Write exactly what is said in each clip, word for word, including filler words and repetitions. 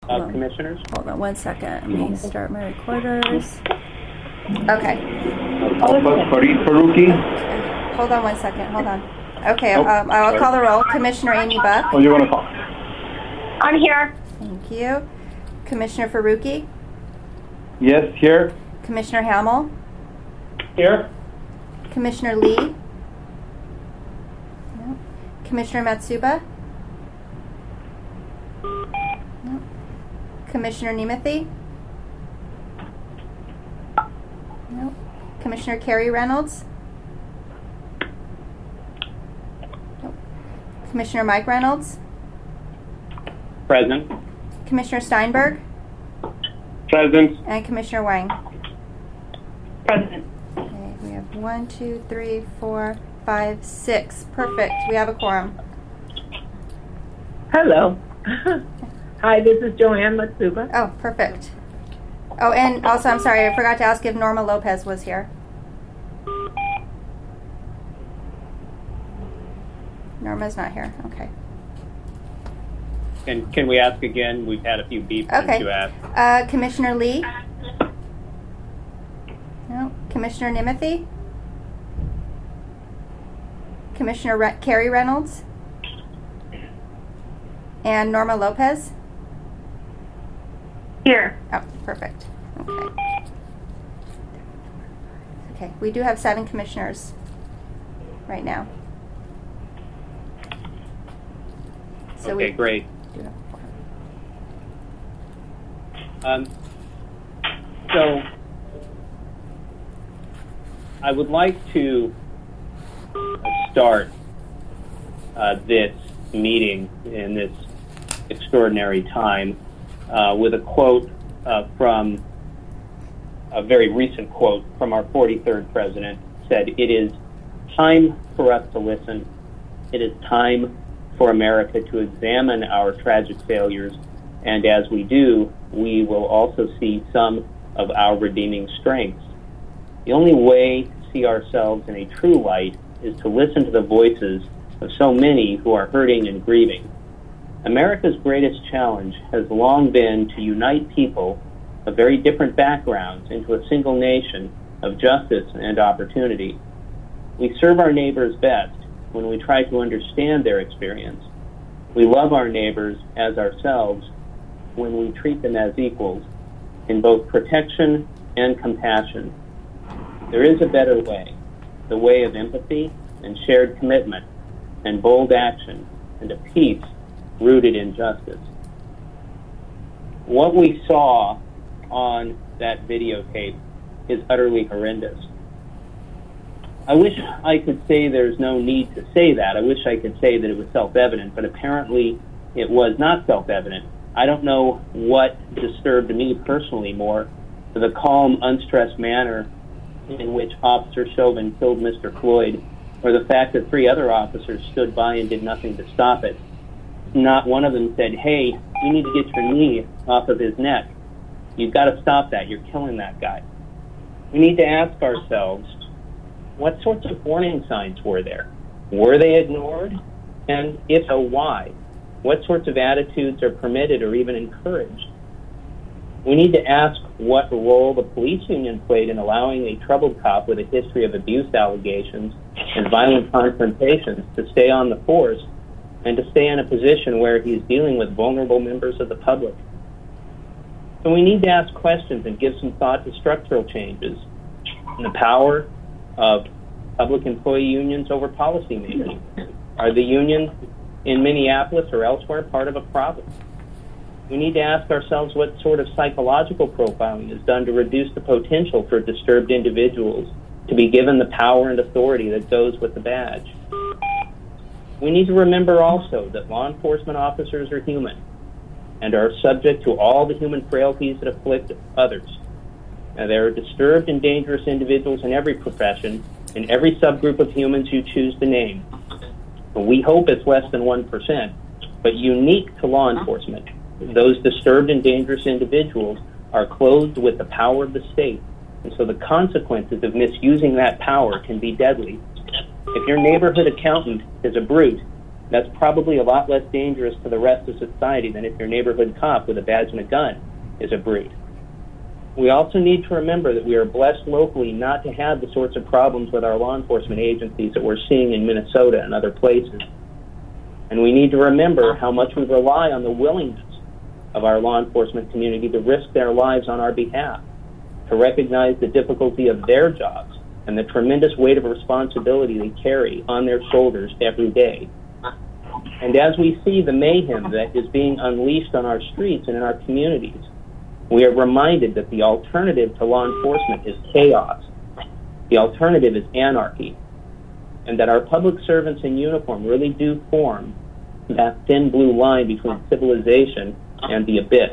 uh, commissioners? Hold on one second. Let me start my recorders. Okay. Fareed Faruqi. Hold on one second. Hold on. Okay, Oh, um, I'll sorry. call the roll. Commissioner Amy Buck. Oh, you want to call? I'm here. Thank you. Commissioner Faruqi. Yes, here. Commissioner Hamill. Here. Commissioner Lee. No. Commissioner Matsuba. No. Commissioner Nemeth. No. Commissioner Carrie Reynolds. No. Commissioner Mike Reynolds. Present. Commissioner Steinberg. Present. And Commissioner Wang. Present. Okay, we have one, two, three, four, five, six. Perfect. We have a quorum. Hello. Hi, this is Joanne Matsuba. Oh, perfect. Oh, and also, I'm sorry, I forgot to ask if Norma Lopez was here. Norma's not here. Okay. And can we ask again? We've had a few beeps Okay. to ask. Uh, Commissioner Lee? No. Commissioner Nemeth? Commissioner Re- Carrie Reynolds? And Norma Lopez? Here. Oh, perfect. Okay. Okay, we do have seven commissioners right now. So Okay, we great. do have a quorum. Um, so I would like to start uh, this meeting in this extraordinary time uh, with a quote uh, from a very recent quote from our forty-third president. Said, "It is time for us to listen. It is time for America to examine our tragic failures, and as we do, we will also see some of our redeeming strengths. The only way to see ourselves in a true light is to listen to the voices of so many who are hurting and grieving. America's greatest challenge has long been to unite people of very different backgrounds into a single nation of justice and opportunity. We serve our neighbors best when we try to understand their experience. We love our neighbors as ourselves when we treat them as equals in both protection and compassion. There is a better way, the way of empathy and shared commitment and bold action and a peace rooted in justice." What we saw on that videotape is utterly horrendous. I wish I could say there's no need to say that. I wish I could say that it was self-evident, but apparently it was not self-evident. I don't know what disturbed me personally more, the calm, unstressed manner in which Officer Chauvin killed Mister Floyd, or the fact that three other officers stood by and did nothing to stop it. Not one of them said, "Hey, you need to get your knee off of his neck. You've got to stop that. You're killing that guy." We need to ask ourselves, what sorts of warning signs were there? Were they ignored? And if so, why? What sorts of attitudes are permitted or even encouraged? We need to ask what role the police union played in allowing a troubled cop with a history of abuse allegations and violent confrontations to stay on the force and to stay in a position where he's dealing with vulnerable members of the public. So we need to ask questions and give some thought to structural changes and the power of public employee unions over policymakers. Are the unions in Minneapolis or elsewhere part of a problem? We need to ask ourselves what sort of psychological profiling is done to reduce the potential for disturbed individuals to be given the power and authority that goes with the badge. We need to remember also that law enforcement officers are human and are subject to all the human frailties that afflict others. Now, there are disturbed and dangerous individuals in every profession, in every subgroup of humans you choose to name. We hope it's less than one percent, but unique to law enforcement, those disturbed and dangerous individuals are clothed with the power of the state, and so the consequences of misusing that power can be deadly. If your neighborhood accountant is a brute, That's probably a lot less dangerous to the rest of society than if your neighborhood cop with a badge and a gun is a brute. We also need to remember that we are blessed locally not to have the sorts of problems with our law enforcement agencies that we're seeing in Minnesota and other places. And we need to remember how much we rely on the willingness of our law enforcement community to risk their lives on our behalf, to recognize the difficulty of their jobs and the tremendous weight of responsibility they carry on their shoulders every day. And as we see the mayhem that is being unleashed on our streets and in our communities, we are reminded that the alternative to law enforcement is chaos. The alternative is anarchy. And that our public servants in uniform really do form that thin blue line between civilization and the abyss.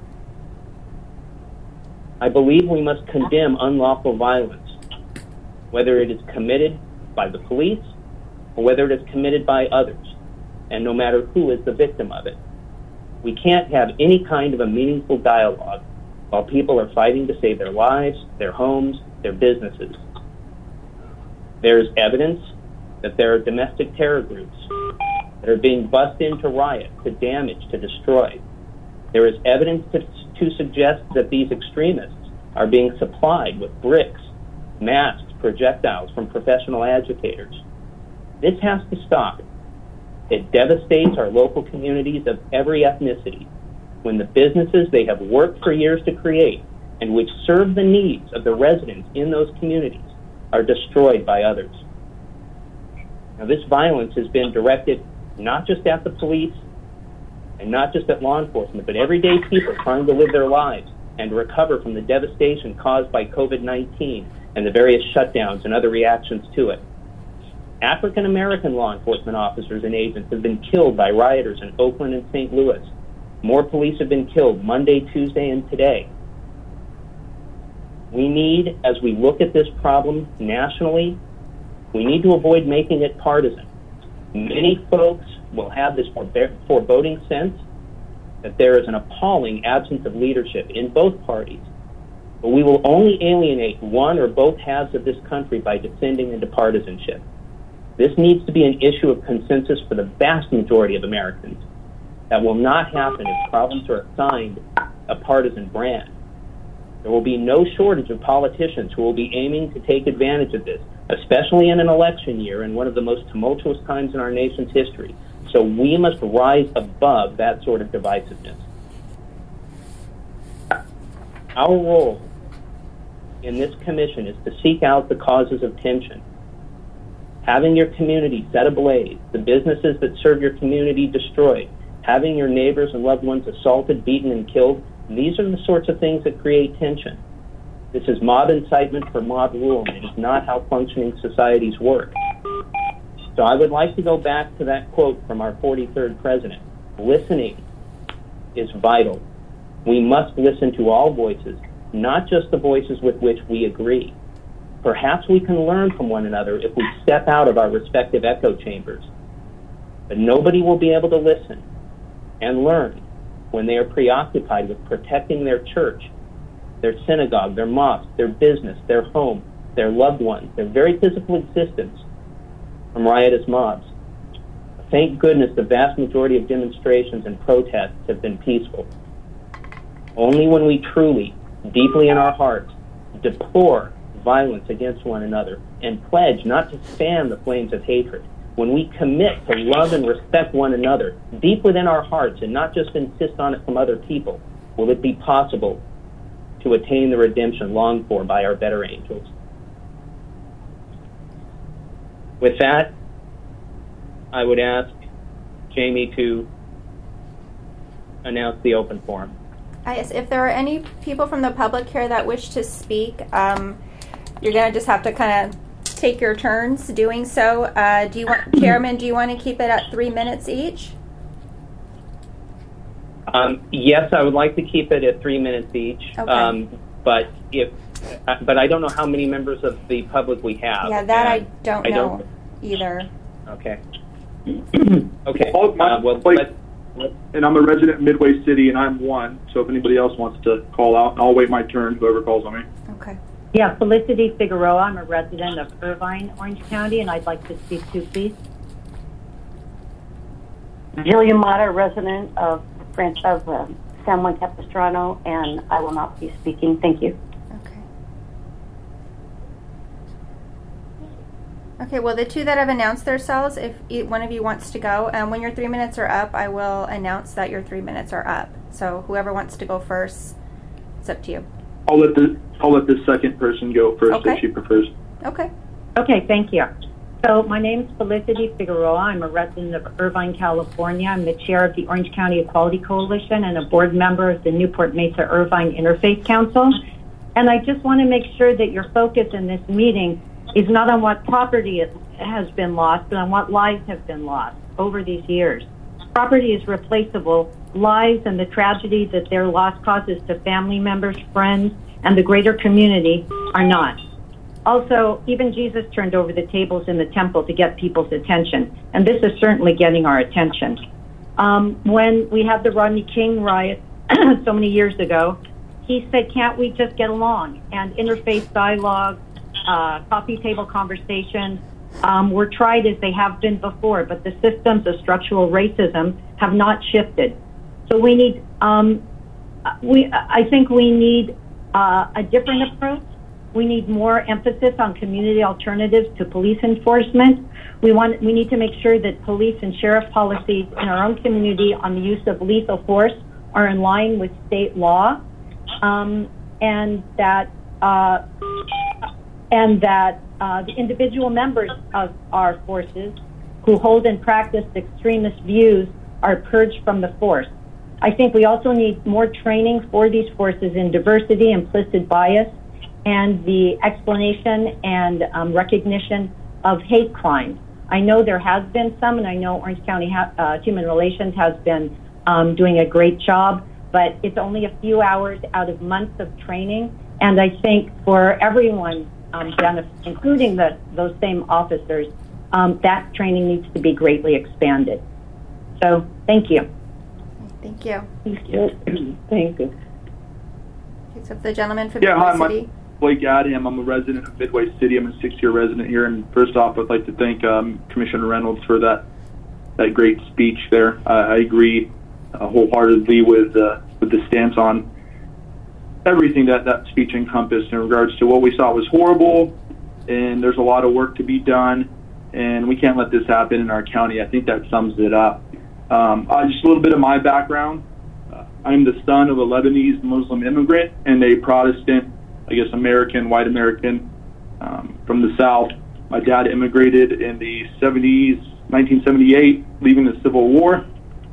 I believe we must condemn unlawful violence, whether it is committed by the police or whether it is committed by others, and no matter who is the victim of it. We can't have any kind of a meaningful dialogue while people are fighting to save their lives, their homes, their businesses. There is evidence that there are domestic terror groups that are being bussed into riot, to damage, to destroy. There is evidence to, to suggest that these extremists are being supplied with bricks, masks, projectiles from professional agitators. This has to stop. It devastates our local communities of every ethnicity when the businesses they have worked for years to create and which serve the needs of the residents in those communities are destroyed by others. Now, this violence has been directed not just at the police and not just at law enforcement, but everyday people trying to live their lives and recover from the devastation caused by COVID nineteen and the various shutdowns and other reactions to it. African American law enforcement officers and agents have been killed by rioters in Oakland and Saint Louis. More police have been killed Monday, Tuesday, and today. We need, as we look at this problem nationally, we need to avoid making it partisan. Many folks will have this foreboding sense that there is an appalling absence of leadership in both parties. But we will only alienate one or both halves of this country by descending into partisanship. This needs to be an issue of consensus for the vast majority of Americans. That will not happen if problems are assigned a partisan brand. There will be no shortage of politicians who will be aiming to take advantage of this, especially in an election year and one of the most tumultuous times in our nation's history. So we must rise above that sort of divisiveness. Our role in this commission is to seek out the causes of tension. Having your community set ablaze, the businesses that serve your community destroyed, having your neighbors and loved ones assaulted, beaten, and killed, these are the sorts of things that create tension. This is mob incitement for mob rule, and it is not how functioning societies work. So I would like to go back to that quote from our forty-third president. Listening is vital. We must listen to all voices, not just the voices with which we agree. Perhaps we can learn from one another if we step out of our respective echo chambers. But nobody will be able to listen and learn when they are preoccupied with protecting their church, their synagogue, their mosque, their business, their home, their loved ones, their very physical existence from riotous mobs. Thank goodness the vast majority of demonstrations and protests have been peaceful. Only when we truly, deeply in our hearts, deplore violence against one another and pledge not to fan the flames of hatred, when we commit to love and respect one another deep within our hearts and not just insist on it from other people, will it be possible to attain the redemption longed for by our better angels. With that, I would ask Jamie to announce the open forum. I guess if there are any people from the public here that wish to speak, um, you're going to just have to kind of take your turns doing so. Uh, do you want, Chairman, do you want to keep it at three minutes each? Um, yes, I would like to keep it at three minutes each. Okay. Um, but if, uh, but I don't know how many members of the public we have. Yeah, that I don't I know don't, either. Okay. Okay. Well, my, uh, well, like, let, and I'm a resident in Midway City, and I'm one. So if anybody else wants to call out, I'll wait my turn. Whoever calls on me. Okay. Yeah, Felicity Figueroa. I'm a resident of Irvine, Orange County, and I'd like to speak to, please. Julia Mata, resident of French of uh, San Juan Capistrano, and I will not be speaking. Thank you. Okay. Okay, well, the two that have announced themselves, if e- one of you wants to go, and when your three minutes are up, I will announce that your three minutes are up. So whoever wants to go first, it's up to you. I'll let the I'll let the second person go first Okay. if she prefers. Okay. Okay, thank you. So my name is Felicity Figueroa. I'm a resident of Irvine, California. I'm the chair of the Orange County Equality Coalition and a board member of the Newport Mesa Irvine Interfaith Council. And I just want to make sure that your focus in this meeting is not on what property has been lost, but on what lives have been lost over these years. Property is replaceable. Lives and the tragedy that their loss causes to family members, friends, and the greater community are not. Also, even Jesus turned over the tables in the temple to get people's attention, and this is certainly getting our attention. Um, when we had the Rodney King riot so many years ago, he said, can't we just get along? And interfaith dialogue, uh, coffee table conversations um, were tried as they have been before, but the systems of structural racism have not shifted. So we need, um, we, I think we need uh, a different approach. We need more emphasis on community alternatives to police enforcement. We want, we need to make sure that police and sheriff policies in our own community on the use of lethal force are in line with state law, um, and that uh, and that uh, the individual members of our forces who hold and practice extremist views are purged from the force. I think we also need more training for these forces in diversity, implicit bias, and the explanation and um, recognition of hate crimes. I know there has been some, and I know Orange County ha- uh, Human Relations has been um, doing a great job, but it's only a few hours out of months of training, and I think for everyone, um, benefit, including the, those same officers, um, that training needs to be greatly expanded. So, thank you. Thank you. Thank you. Thank you. Okay, so the gentleman from Yeah, hi, Midway my- City. Blake Adam. I'm a resident of Midway City. I'm a six-year resident here, and first off, I'd like to thank um, Commissioner Reynolds for that that great speech there. Uh, I agree uh, wholeheartedly with uh, with the stance on everything that that speech encompassed in regards to what we saw was horrible, and there's a lot of work to be done, and we can't let this happen in our county. I think that sums it up. Um, uh, just a little bit of my background. Uh, I'm the son of a Lebanese Muslim immigrant and a Protestant, I guess, American, white American um, from the South. My dad immigrated in the seventies, nineteen seventy-eight, leaving the Civil War.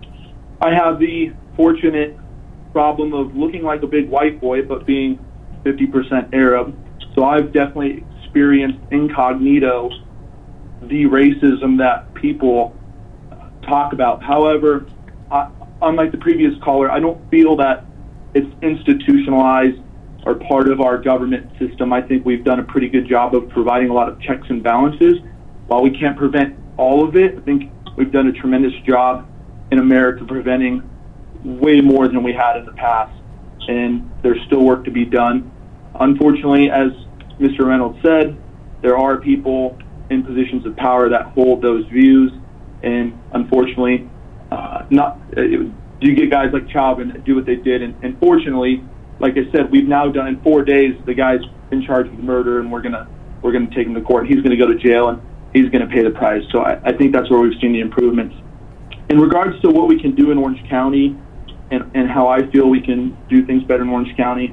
I have the fortunate problem of looking like a big white boy, but being fifty percent Arab. So I've definitely experienced incognito the racism that people talk about. However, I, unlike the previous caller, I don't feel that it's institutionalized or part of our government system. I think we've done a pretty good job of providing a lot of checks and balances. While we can't prevent all of it, I think we've done a tremendous job in America preventing way more than we had in the past, and there's still work to be done. Unfortunately, as Mister Reynolds said, there are people in positions of power that hold those views, and unfortunately, uh, not uh, you get guys like Chauvin that do what they did, and, and fortunately, like I said, we've now done in four days. The guy's in charge of the murder, and we're gonna we're gonna take him to court. He's gonna go to jail, and he's gonna pay the price. So I, I think that's where we've seen the improvements. In regards to what we can do in Orange County, and, and how I feel we can do things better in Orange County,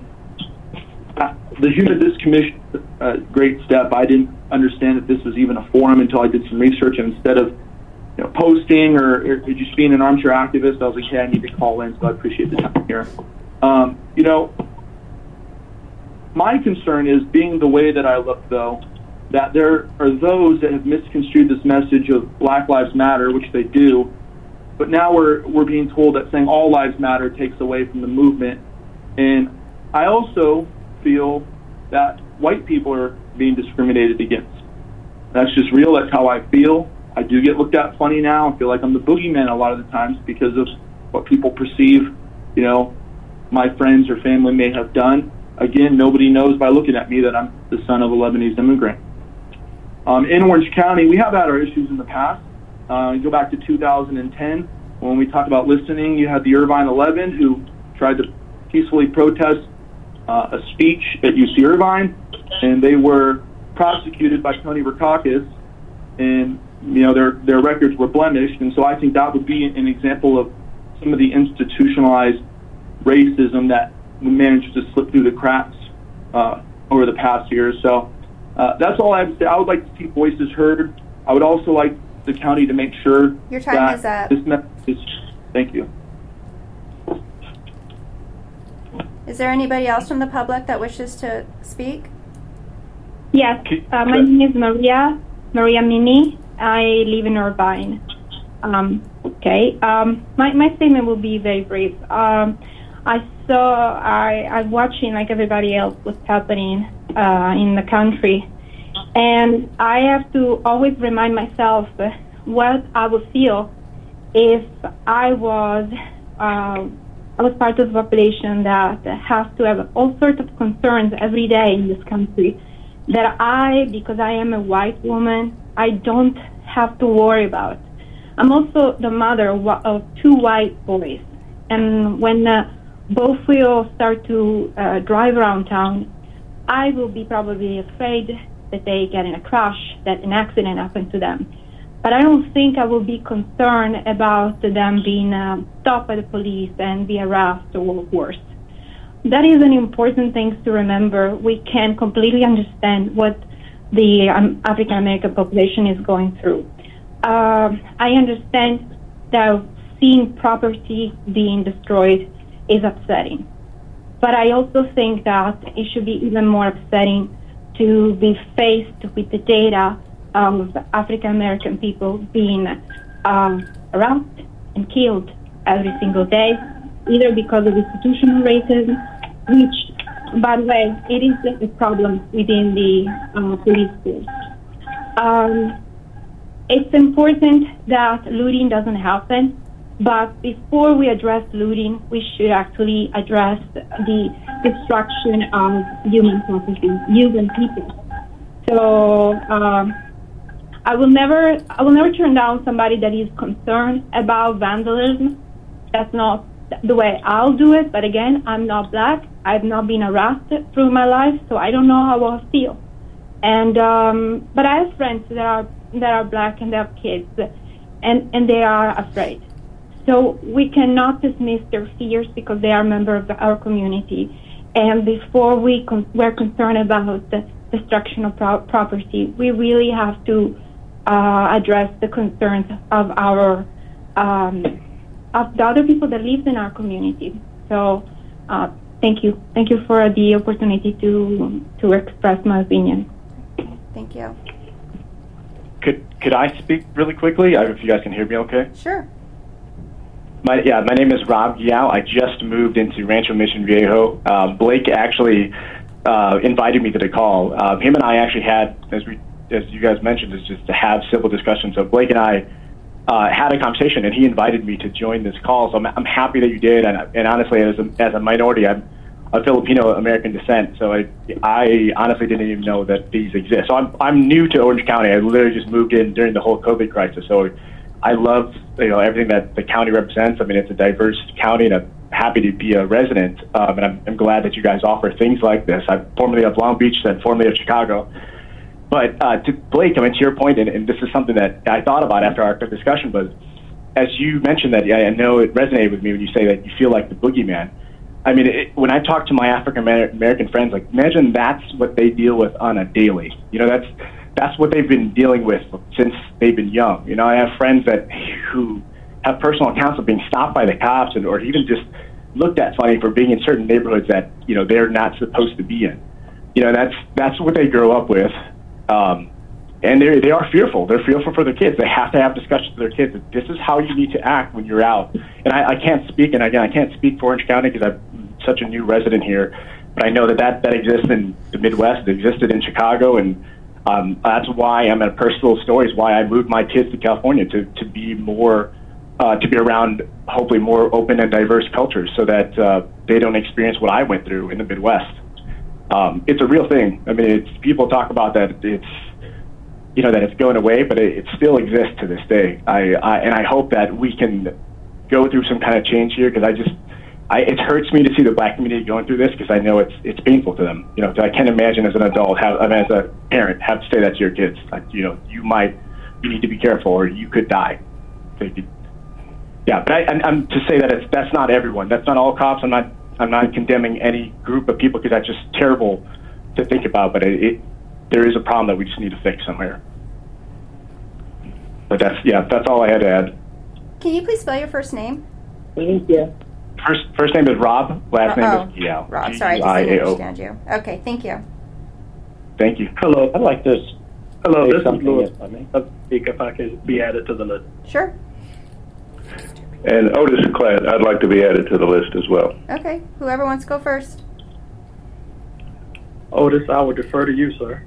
uh, the Human Rights Commission, uh, great step. I didn't understand that this was even a forum until I did some research, and instead of you know, posting or, or just being an armchair activist, I was like, hey, I need to call in. So I appreciate the time here. Um, you know, my concern is, being the way that I look, though, that there are those that have misconstrued this message of Black Lives Matter, which they do, but now we're we're being told that saying all lives matter takes away from the movement. And I also feel that white people are being discriminated against. That's just real. That's how I feel. I do get looked at funny now. I feel like I'm the boogeyman a lot of the times because of what people perceive, you know, my friends or family may have done. Again, nobody knows by looking at me that I'm the son of a Lebanese immigrant. Um, in Orange County, we have had our issues in the past. Uh, go back to two thousand ten. When we talk about listening, you had the Irvine eleven who tried to peacefully protest uh, a speech at U C Irvine, and they were prosecuted by Tony Rackauckus, and you know their their records were blemished. And so I think that would be an example of some of the institutionalized racism that we managed to slip through the cracks uh, over the past years. So uh, that's all I have to say. I would like to see voices heard. I would also like the county to make sure Your time that is up. this message is. Thank you. Is there anybody else from the public that wishes to speak? Yes, uh, my name is Maria, Maria Mini. I live in Irvine. Um, okay, um, my, my statement will be very brief. Um, I saw, I, I'm watching like everybody else what's happening uh, in the country. And I have to always remind myself what I would feel if I was uh, I was part of the population that has to have all sorts of concerns every day in this country that I, because I am a white woman, I don't have to worry about. I'm also the mother of two white boys. And when uh, both will start to uh, drive around town, I will be probably afraid that they get in a crash, that an accident happened to them. But I don't think I will be concerned about them being uh, stopped by the police and be harassed or worse. That is an important thing to remember. We can completely understand what the um, African American population is going through. Uh, I understand that seeing property being destroyed is upsetting. But I also think that it should be even more upsetting to be faced with the data of African American people being uh, harassed and killed every single day, either because of institutional racism, which, by the way, it is a problem within the uh, police force. Um, it's important that looting doesn't happen, but before we address looting, we should actually address the destruction of human property, human people. So um, I will never, I will never turn down somebody that is concerned about vandalism. That's not the way I'll do it. But again, I'm not black. I've not been harassed through my life, so I don't know how I'll feel. And um, but I have friends that are that are black and they have kids, and and they are afraid. So we cannot dismiss their fears because they are members of our community. And before we con- we're concerned about the destruction of pro- property, we really have to uh, address the concerns of our um, of the other people that live in our community. So uh, thank you, thank you for the opportunity to to express my opinion. Thank you. Could could I speak really quickly? I don't know if you guys can hear me okay. Sure. My, yeah, my name is Rob Yao. I just moved into Rancho Mission Viejo. Uh, Blake actually uh, invited me to the call. Uh, him and I actually had, as we, as you guys mentioned, is just to have civil discussions. So Blake and I uh, had a conversation, and he invited me to join this call. So I'm, I'm happy that you did. And, and honestly, as a, as a minority, I'm of Filipino American descent. So I, I honestly didn't even know that these exist. So I'm, I'm new to Orange County. I literally just moved in during the whole COVID crisis. So I love, you know, everything that the county represents. I mean, it's a diverse county, and I'm happy to be a resident. Um, and I'm, I'm glad that you guys offer things like this. I'm formerly of Long Beach, then formerly of Chicago. But uh, to Blake, I mean, to your point, and, and this is something that I thought about after our discussion, was as you mentioned that, yeah, I know it resonated with me when you say that you feel like the boogeyman. I mean, it, when I talk to my African American friends, like, imagine that's what they deal with on a daily. You know, that's that's what they've been dealing with since they've been young. You know, I have friends that who have personal accounts of being stopped by the cops, and or even just looked at funny for being in certain neighborhoods that, you know, they're not supposed to be in. You know, that's that's what they grow up with, um, and they they are fearful. They're fearful for their kids. They have to have discussions with their kids. This is how you need to act when you're out. And I, I can't speak, and again, I can't speak for Orange County because I'm such a new resident here, but I know that that, that exists in the Midwest. It existed in Chicago, and Um, that's why I'm at personal stories, why I moved my kids to California, to, to be more, uh, to be around hopefully more open and diverse cultures so that uh, they don't experience what I went through in the Midwest. Um, it's a real thing. I mean, it's, people talk about that it's, you know, that it's going away, but it, it still exists to this day. I, I, and I hope that we can go through some kind of change here, because I just, I, it hurts me to see the black community going through this, because I know it's it's painful to them. You know, I can't imagine as an adult, have, I mean, as a parent, have to say that to your kids. Like, you know, you might, you need to be careful, or you could die. So you could, yeah, but I, I'm, I'm to say that it's that's not everyone. That's not all cops. I'm not I'm not condemning any group of people, because that's just terrible to think about. But it, it there is a problem that we just need to fix somewhere. But that's yeah, that's all I had to add. Can you please spell your first name? Thank you. First, first name is Rob. Last name oh, is Giao. Rob. Sorry, I just didn't understand you. Okay, thank you. Thank you. Hello, I'd like to. Hello, this is Louis. If I may. Speak if I could be added to the list. Sure. And Otis Klatt, I'd like to be added to the list as well. Okay, whoever wants to go first. Otis, I would defer to you, sir.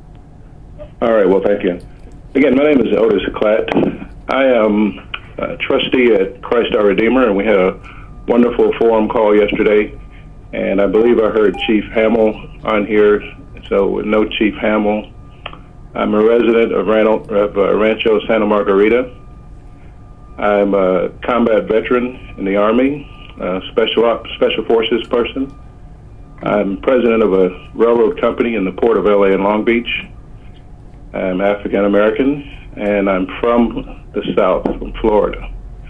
All right, well, thank you. Again, my name is Otis Klatt. I am a trustee at Christ Our Redeemer, and we had a wonderful forum call yesterday, and I believe I heard Chief Hamill on here, so with no Chief Hamill. I'm a resident of, Ran- of uh, Rancho Santa Margarita. I'm a combat veteran in the Army, a special op- special forces person. I'm president of a railroad company in the port of L A and Long Beach. I'm African American, and I'm from the South, from Florida.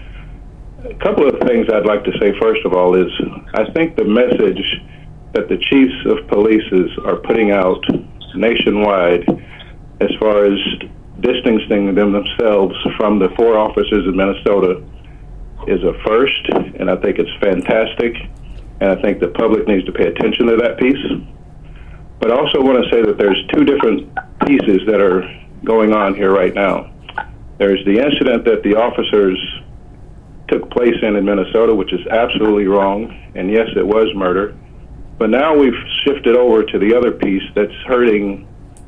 A couple of things I'd like to say, first of all, is I think the message that the chiefs of police are putting out nationwide as far as distancing them themselves from the four officers in Minnesota is a first, and I think it's fantastic, and I think the public needs to pay attention to that piece. But I also want to say that there's two different pieces that are going on here right now. There's the incident that the officers took place in in Minnesota, which is absolutely wrong, and yes, it was murder. But now we've shifted over to the other piece that's hurting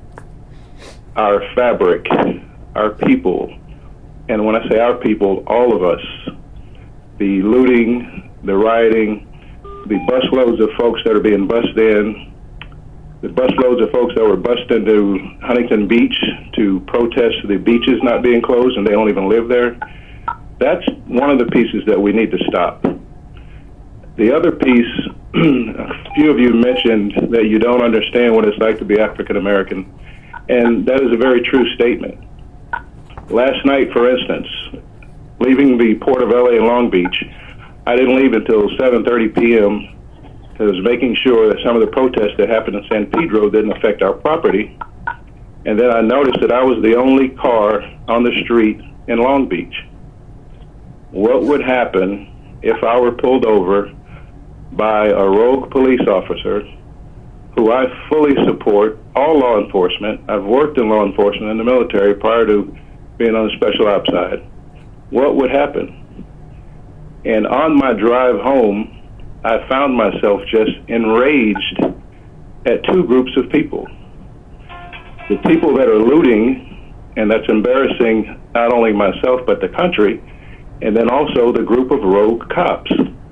our fabric, our people. And when I say our people, all of us. The looting, the rioting, the busloads of folks that are being bussed in, the busloads of folks that were bussed into Huntington Beach to protest the beaches not being closed, and they don't even live there. That's one of the pieces that we need to stop. The other piece, a few of you mentioned that you don't understand what it's like to be African American, and that is a very true statement. Last night, for instance, leaving the port of L A and Long Beach, I didn't leave until seven thirty p.m. I was making sure that some of the protests that happened in San Pedro didn't affect our property. And then I noticed that I was the only car on the street in Long Beach. What would happen if I were pulled over by a rogue police officer, who I fully support, all law enforcement? I've worked in law enforcement in the military prior to being on the special ops side. What would happen? And on my drive home, I found myself just enraged at two groups of people. The people that are looting, and that's embarrassing not only myself but the country, and then also the group of rogue cops.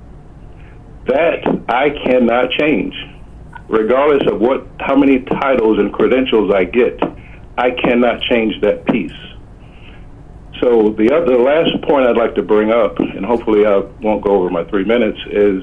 That I cannot change. Regardless of what, how many titles and credentials I get, I cannot change that piece. So the other, the last point I'd like to bring up, and hopefully I won't go over my three minutes, is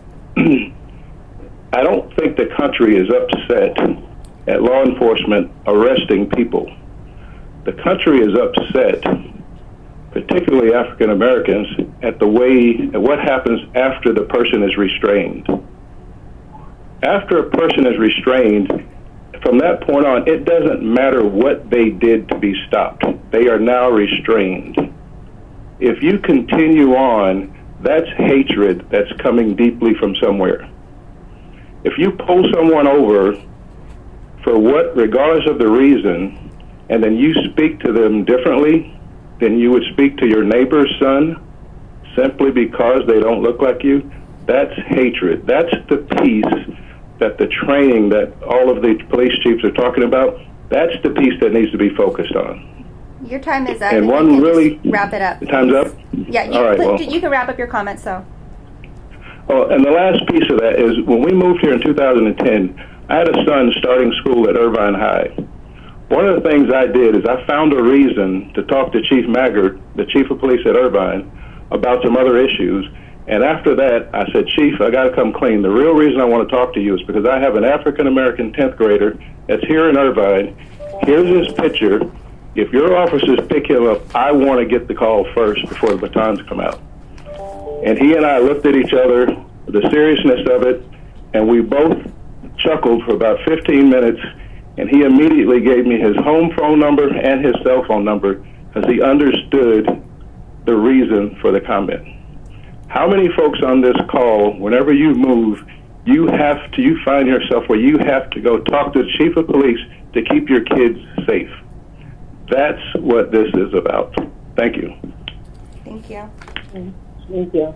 I don't think the country is upset at law enforcement arresting people. The country is upset, particularly African Americans, at the way, at what happens after the person is restrained. After a person is restrained, from that point on, it doesn't matter what they did to be stopped. They are now restrained. If you continue on, that's hatred that's coming deeply from somewhere. If you pull someone over for what, regardless of the reason, and then you speak to them differently than you would speak to your neighbor's son, simply because they don't look like you, that's hatred. That's the piece that the training that all of the police chiefs are talking about, that's the piece that needs to be focused on. Your time is up. And you one can really wrap it up. The time's up? Yeah, you, all right, put, well, you can wrap up your comments, so. Oh, and the last piece of that is when we moved here in two thousand ten, I had a son starting school at Irvine High. One of the things I did is I found a reason to talk to Chief Maggart, the chief of police at Irvine, about some other issues. And after that, I said, Chief, I got to come clean. The real reason I want to talk to you is because I have an African-American tenth grader that's here in Irvine. Here's his picture. If your officers pick him up, I want to get the call first before the batons come out. And he and I looked at each other, the seriousness of it, and we both chuckled for about fifteen minutes, and he immediately gave me his home phone number and his cell phone number because he understood the reason for the comment. How many folks on this call, whenever you move, you have to, you find yourself where you have to go talk to the chief of police to keep your kids safe? That's what this is about. Thank you. Thank you. Thank you.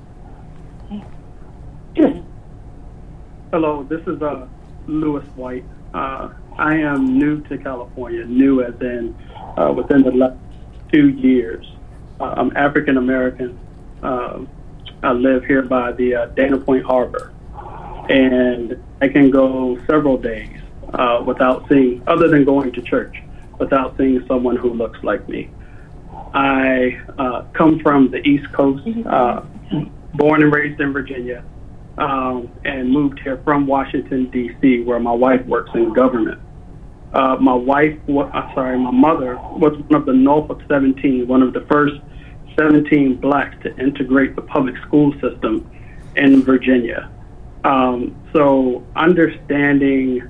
Hello, this is uh, Lewis White. Uh, I am new to California, new as in uh, within the last two years. Uh, I'm African American. Uh, I live here by the uh, Dana Point Harbor, and I can go several days uh, without seeing, other than going to church, without seeing someone who looks like me. I uh, come from the East Coast, uh, born and raised in Virginia, um, and moved here from Washington, D C, where my wife works in government. Uh, my wife, uh, sorry, my mother was one of the Norfolk seventeen, one of the first seventeen blacks to integrate the public school system in Virginia. Um, so understanding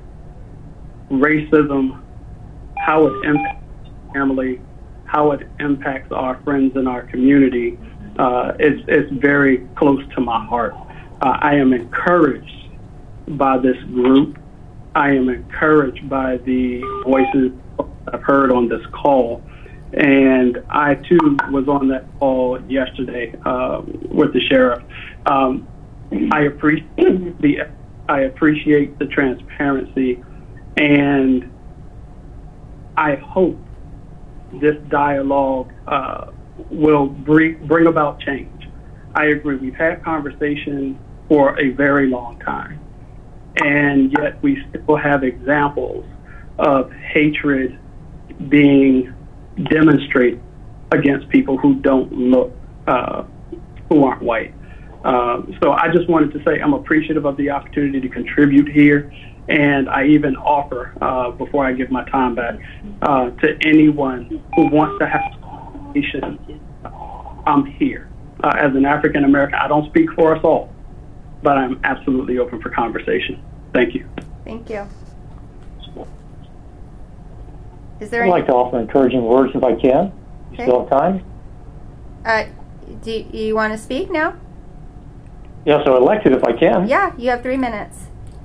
racism, how it impacts family, how it impacts our friends in our community, uh, is, is very close to my heart. Uh, I am encouraged by this group. I am encouraged by the voices I've heard on this call. And I, too, was on that call yesterday uh, with the sheriff. Um, I appreciate the I appreciate the transparency, and I hope this dialogue uh, will bring, bring about change. I agree. We've had conversations for a very long time, and yet we still have examples of hatred being demonstrated against people who don't look, uh, who aren't white. Um, so I just wanted to say I'm appreciative of the opportunity to contribute here. And I even offer, uh, before I give my time back, uh, to anyone who wants to have a conversation, I'm here. Uh, as an African American, I don't speak for us all, but I'm absolutely open for conversation. Thank you. Thank you. Is there I'd any, like to offer encouraging words if I can. You Okay. still have time? uh, do you, you want to speak now? Yes, I would like to if I can. Yeah, you have three minutes.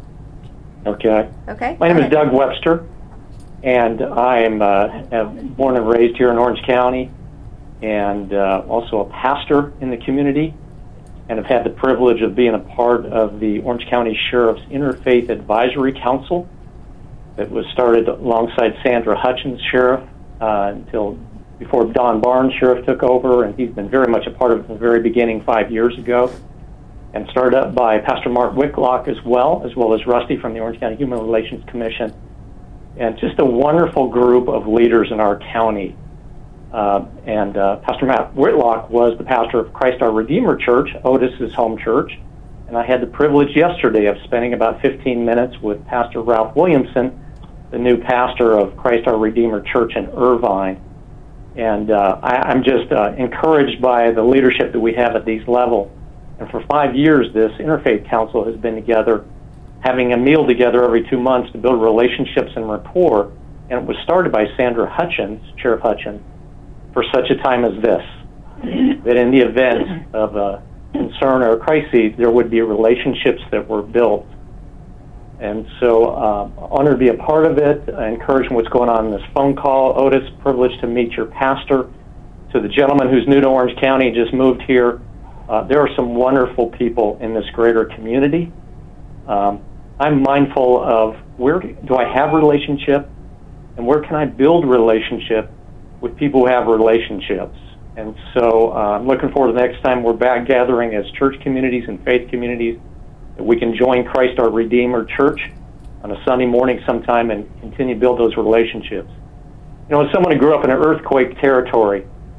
Okay. Okay. My name go is ahead. Doug Webster, and I'm uh, born and raised here in Orange County, and uh, also a pastor in the community, and have had the privilege of being a part of the Orange County Sheriff's Interfaith Advisory Council that was started alongside Sandra Hutchins, Sheriff, uh, until before Don Barnes, Sheriff, took over, and he's been very much a part of it from the very beginning five years ago. And started up by Pastor Mark Whitlock as well, as well as Rusty from the Orange County Human Relations Commission. And just a wonderful group of leaders in our county. Uh, and uh, Pastor Matt Whitlock was the pastor of Christ Our Redeemer Church, Otis's home church. And I had the privilege yesterday of spending about fifteen minutes with Pastor Ralph Williamson, the new pastor of Christ Our Redeemer Church in Irvine. And uh, I, I'm just uh, encouraged by the leadership that we have at these levels. And for five years, this Interfaith Council has been together, having a meal together every two months to build relationships and rapport. And it was started by Sandra Hutchins, Sheriff Hutchins, for such a time as this, that in the event of a concern or a crisis, there would be relationships that were built. And so uh, honored to be a part of it, uh, encouraging what's going on in this phone call. Otis, privileged to meet your pastor. To the gentleman who's new to Orange County and just moved here, Uh, there are some wonderful people in this greater community. Um, I'm mindful of where do I have relationship, and where can I build relationship with people who have relationships. And so uh, I'm looking forward to the next time we're back gathering as church communities and faith communities, that we can join Christ Our Redeemer Church on a Sunday morning sometime and continue to build those relationships. You know, as someone who grew up in an earthquake territory,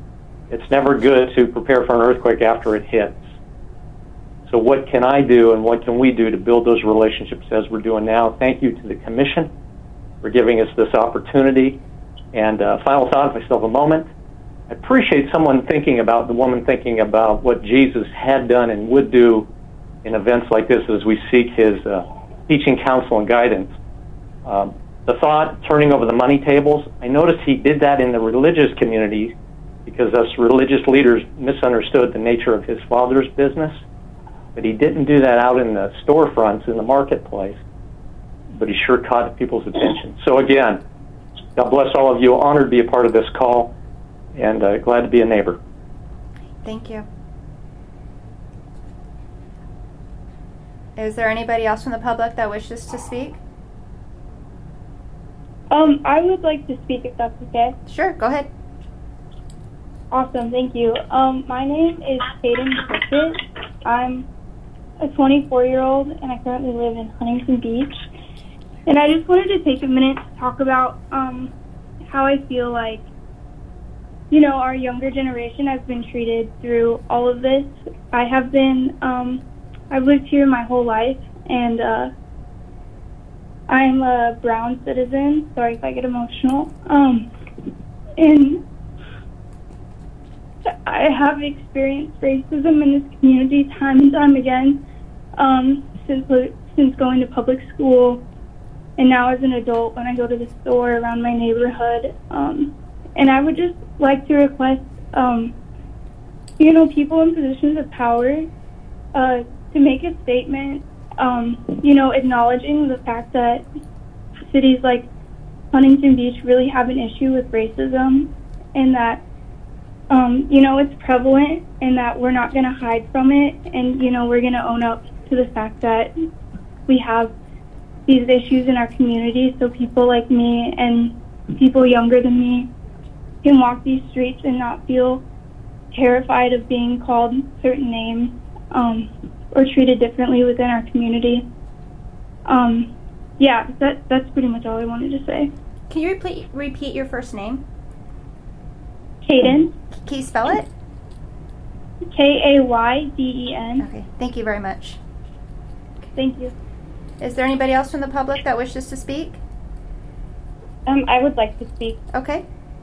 it's never good to prepare for an earthquake after it hits. So what can I do and what can we do to build those relationships as we're doing now? Thank you to the Commission for giving us this opportunity. And uh, final thought, if I still have a moment, I appreciate someone thinking about, the woman thinking about what Jesus had done and would do in events like this as we seek his uh, teaching, counsel, and guidance. Um, the thought, turning over the money tables, I noticed he did that in the religious community because us religious leaders misunderstood the nature of his Father's business. But he didn't do that out in the storefronts, in the marketplace. But he sure caught people's attention. So again, God bless all of you. Honored to be a part of this call, and uh, glad to be a neighbor. Thank you. Is there anybody else from the public that wishes to speak? Um, I would like to speak if that's okay. Sure, go ahead. Awesome, thank you. Um, my name is Hayden Pritchett. I'm a twenty-four-year-old, and I currently live in Huntington Beach. And I just wanted to take a minute to talk about um, how I feel like, you know, our younger generation has been treated through all of this. I have been, um, I've lived here my whole life, and uh, I'm a brown citizen. Sorry if I get emotional. Um, and I have experienced racism in this community time and time again um, since since going to public school, and now as an adult when I go to the store around my neighborhood. Um, and I would just like to request, um, you know, people in positions of power uh, to make a statement, um, you know, acknowledging the fact that cities like Huntington Beach really have an issue with racism, and that Um, you know, it's prevalent, and that we're not going to hide from it, and, you know, we're going to own up to the fact that we have these issues in our community, so people like me and people younger than me can walk these streets and not feel terrified of being called certain names um, or treated differently within our community. Um, yeah, that, that's pretty much all I wanted to say. Can you repeat, repeat your first name? Hayden. Can you spell it? K A Y D E N. Okay, thank you very much. Thank you. Is there anybody else from the public that wishes to speak? Um, I would like to speak. Okay.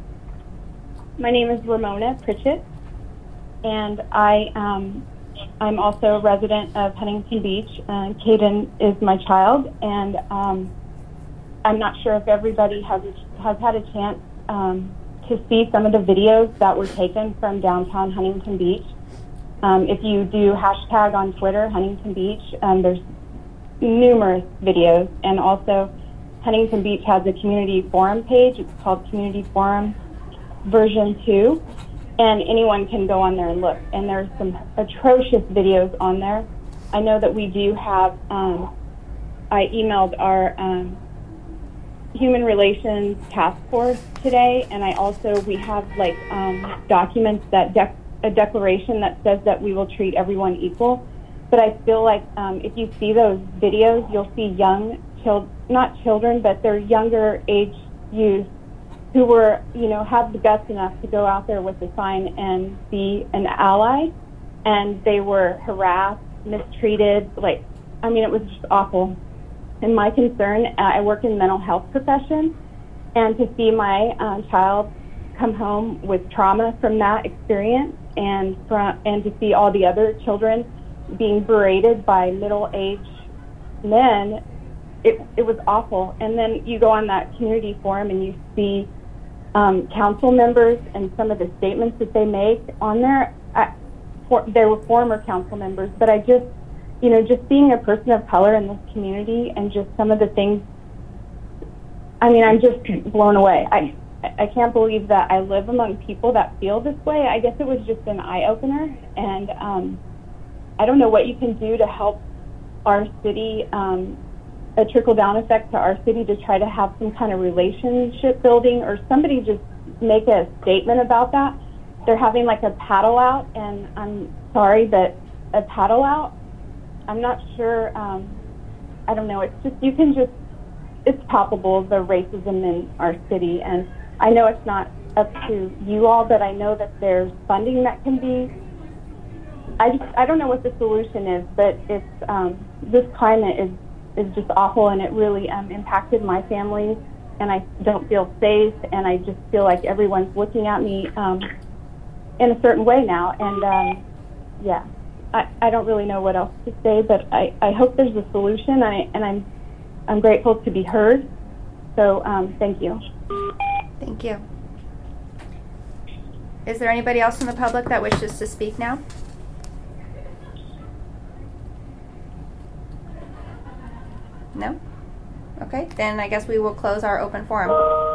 My name is Ramona Pritchett, and I, um, I'm also a resident of Huntington Beach, and Caden is my child, and um, I'm not sure if everybody has, has had a chance um, to see some of the videos that were taken from downtown Huntington Beach. Um, if you do hashtag on Twitter, Huntington Beach, um, there's numerous videos. And also, Huntington Beach has a community forum page. It's called Community Forum version two. And anyone can go on there and look. And there's some atrocious videos on there. I know that we do have, um, I emailed our um, Human Relations Task Force today, and I also, we have like um, documents that, dec a declaration that says that we will treat everyone equal. But I feel like um, if you see those videos, you'll see young, chil not children, but they're younger age youth who were, you know, have the guts enough to go out there with a sign and be an ally, and they were harassed, mistreated, like, I mean, it was just awful. And my concern, uh, I work in mental health profession, and to see my uh, child come home with trauma from that experience, and from, and to see all the other children being berated by middle-aged men, it, it was awful. And then you go on that community forum and you see um, council members and some of the statements that they make on there. I, for, they were former council members, but I just, you know, just being a person of color in this community and just some of the things, I mean, I'm just blown away. I, I can't believe that I live among people that feel this way. I guess it was just an eye-opener, and um, I don't know what you can do to help our city, um, a trickle-down effect to our city, to try to have some kind of relationship building, or somebody just make a statement about that. They're having like a paddle out, and I'm sorry, but a paddle out, I'm not sure, um, I don't know, it's just, you can just, it's palpable, the racism in our city, and I know it's not up to you all, but I know that there's funding that can be. I just I don't know what the solution is, but it's um, this climate is is just awful, and it really um, impacted my family, and I don't feel safe, and I just feel like everyone's looking at me um, in a certain way now, and um, yeah, I, I don't really know what else to say, but I, I hope there's a solution, I, and I'm I'm grateful to be heard. So um, thank you. Thank you. Is there anybody else in the public that wishes to speak now? No? Okay, then I guess we will close our open forum.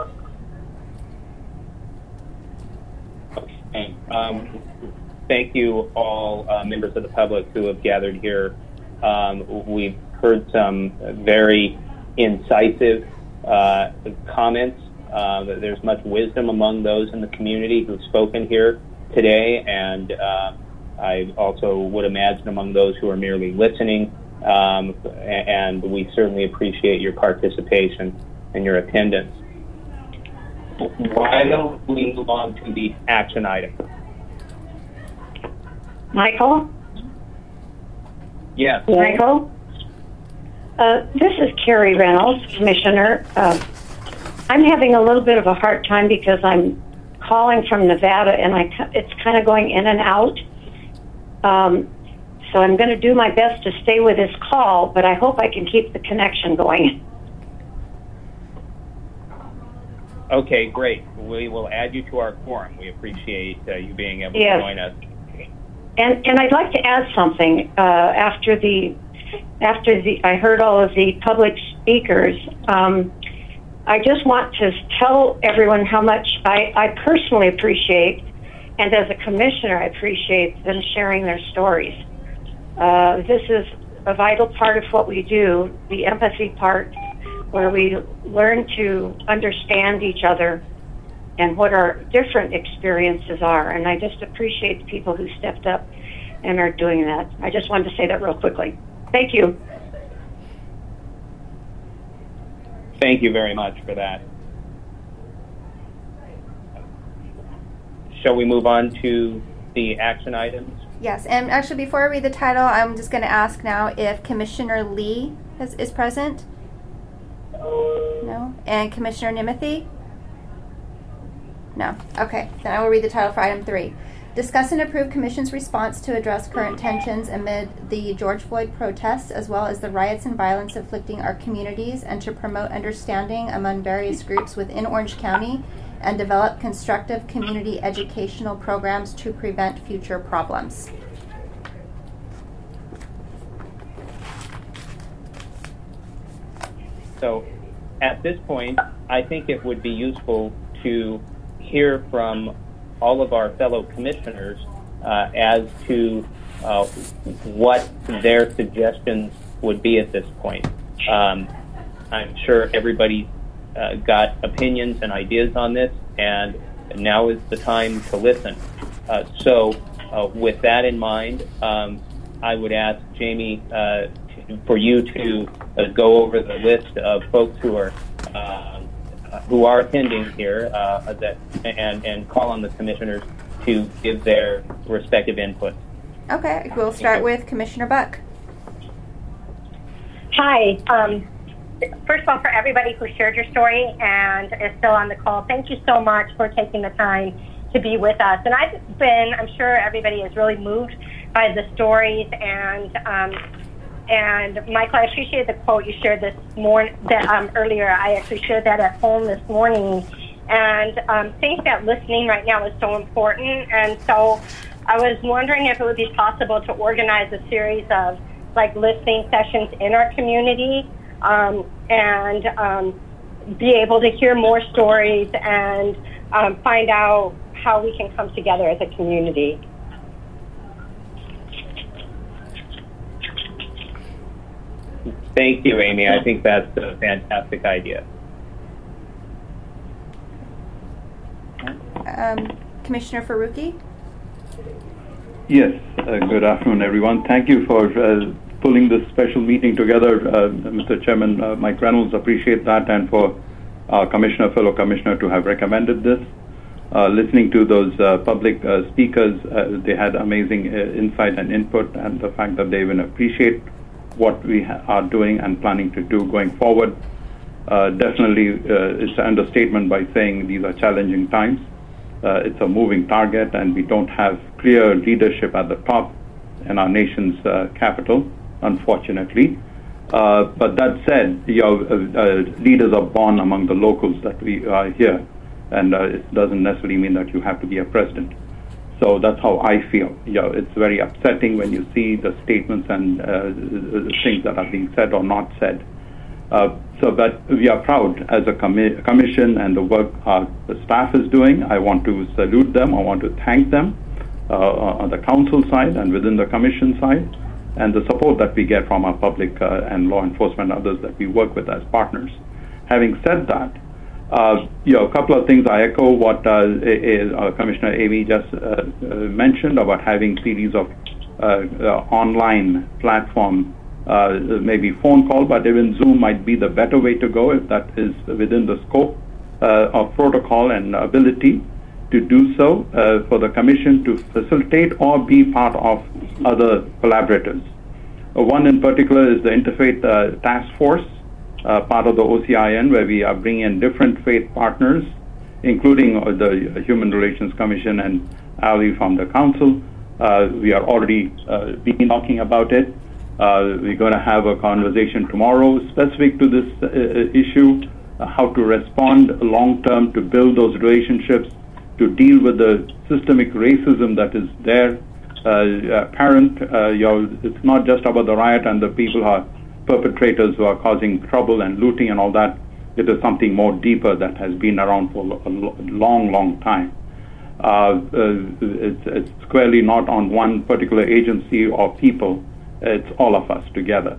Okay. Um, thank you all uh, members of the public who have gathered here. Um, we've heard some very incisive uh, comments. Uh, there's much wisdom among those in the community who've spoken here today, and uh, I also would imagine among those who are merely listening. Um, and we certainly appreciate your participation and your attendance. Why don't we move on to the action item? Michael? Yes. Michael? Uh, this is Carrie Reynolds, Commissioner. Uh, I'm having a little bit of a hard time because I'm calling from Nevada, and I, it's kind of going in and out. Um, So I'm going to do my best to stay with this call, but I hope I can keep the connection going. Okay, great. We will add you to our forum. We appreciate uh, you being able yes. to join us. And and I'd like to add something. Uh, after the after the I heard all of the public speakers. Um, I just want to tell everyone how much I, I personally appreciate, and as a commissioner, I appreciate them sharing their stories. Uh, this is a vital part of what we do, the empathy part, where we learn to understand each other and what our different experiences are. And I just appreciate the people who stepped up and are doing that. I just wanted to say that real quickly. Thank you. Thank you very much for that. Shall we move on to the action items? Yes, and actually before I read the title, I'm just going to ask now if Commissioner Lee is, is present. No? And Commissioner Nimothy? No. Okay, then I will read the title for item three. Discuss and approve Commission's response to address current tensions amid the George Floyd protests, as well as the riots and violence afflicting our communities, and to promote understanding among various groups within Orange County and develop constructive community educational programs to prevent future problems. So at this point, I think it would be useful to hear from all of our fellow commissioners uh, as to uh, what their suggestions would be at this point. Um, I'm sure everybody uh, got opinions and ideas on this, and now is the time to listen. Uh, so uh, with that in mind, um, I would ask Jamie uh, for you to uh, go over the list of folks who are uh, who are attending here, uh, that and and call on the commissioners to give their respective input. Okay, we'll start with Commissioner Buck. Hi. Um, first of all, for everybody who shared your story and is still on the call, thank you so much for taking the time to be with us. And I've been, I'm sure everybody is really moved by the stories. And um, and Michael, I appreciate the quote you shared this morning, that um, earlier. I actually shared that at home this morning, and um, think that listening right now is so important. And so I was wondering if it would be possible to organize a series of like listening sessions in our community, um, and um, be able to hear more stories and um, find out how we can come together as a community. Thank you, Amy. I think that's a fantastic idea. Um, Commissioner Faruqi? Yes, uh, good afternoon, everyone. Thank you for uh, pulling this special meeting together, uh, Mister Chairman uh, Mike Reynolds. Appreciate that, and for our commissioner, fellow commissioner, to have recommended this. Uh, listening to those uh, public uh, speakers, uh, they had amazing uh, insight and input, and the fact that they even appreciate what we ha- are doing and planning to do going forward. Uh, definitely, uh, it's an understatement by saying these are challenging times. Uh, it's a moving target, and we don't have clear leadership at the top in our nation's uh, capital, unfortunately. Uh, but that said, you know, uh, uh, leaders are born among the locals that we are here. And uh, it doesn't necessarily mean that you have to be a president. So that's how I feel. You know, it's very upsetting when you see the statements and uh, the things that are being said or not said. Uh, so, but we are proud as a commi- commission and the work our the staff is doing. I want to salute them. I want to thank them uh, on the council side and within the commission side, and the support that we get from our public uh, and law enforcement and others that we work with as partners. Having said that, Uh, you know, a couple of things. I echo what uh, uh, Commissioner Amy just uh, uh, mentioned about having series of uh, uh, online platform, uh, maybe phone call, but even Zoom might be the better way to go if that is within the scope uh, of protocol and ability to do so uh, for the Commission to facilitate or be part of other collaborators. Uh, one in particular is the Interfaith uh, Task Force, Uh, part of the O C I N, where we are bringing in different faith partners, including uh, the Human Relations Commission and Ali from the Council. Uh, we are already uh, been talking about it. Uh, we're going to have a conversation tomorrow specific to this uh, issue, uh, how to respond long-term to build those relationships, to deal with the systemic racism that is there. Uh, apparent, uh, you know, it's not just about the riot and the people who are perpetrators who are causing trouble and looting and all that. It is something more deeper that has been around for a long, long time. Uh, uh, it's, it's squarely not on one particular agency or people. It's all of us together.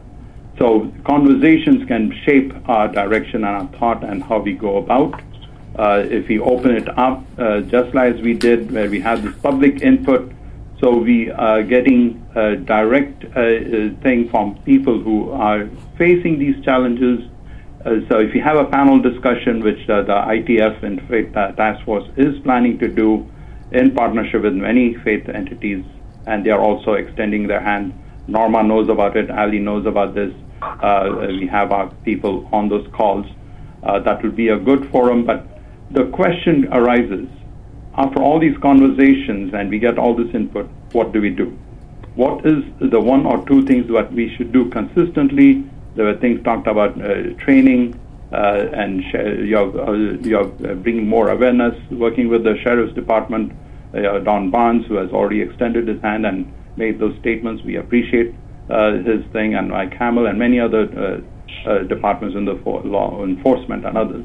So conversations can shape our direction and our thought and how we go about. Uh, if we open it up, uh, just like we did where we had this public input, so we are getting a direct uh, thing from people who are facing these challenges. Uh, so if you have a panel discussion, which uh, the I T F and Faith Task Force is planning to do in partnership with many faith entities, and they are also extending their hand. Norma knows about it. Ali knows about this. Uh, we have our people on those calls. Uh, that will be a good forum. But the question arises, after all these conversations and we get all this input, what do we do? What is the one or two things that we should do consistently? There were things talked about uh, training uh, and sh- you're, uh, you're bringing more awareness, working with the Sheriff's Department, uh, Don Barnes, who has already extended his hand and made those statements. We appreciate uh, his thing, and Mike Hamill and many other uh, uh, departments in the for- law enforcement and others.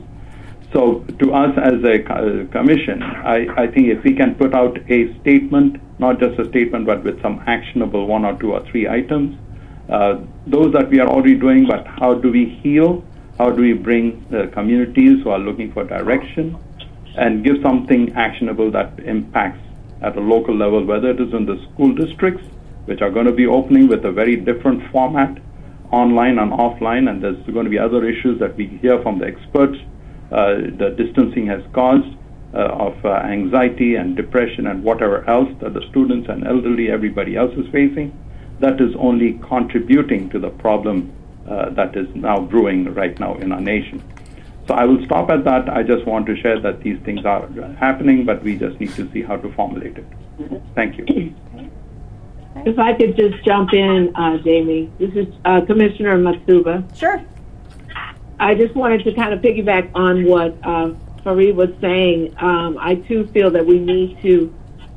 So to us as a uh, commission, I, I think if we can put out a statement, not just a statement, but with some actionable one or two or three items, uh, those that we are already doing, but how do we heal? How do we bring the communities who are looking for direction and give something actionable that impacts at a local level, whether it is in the school districts, which are going to be opening with a very different format, online and offline, and there's going to be other issues that we hear from the experts. Uh, the distancing has caused uh, of uh, anxiety and depression and whatever else that the students and elderly, everybody else is facing. That is only contributing to the problem uh, that is now brewing right now in our nation. So I will stop at that. I just want to share that these things are happening, but we just need to see how to formulate it. Thank you. If I could just jump in, uh, Jamie. This is uh, Commissioner Matsuba. Sure. I just wanted to kind of piggyback on what uh, Fareed was saying. Um, I too feel that we need to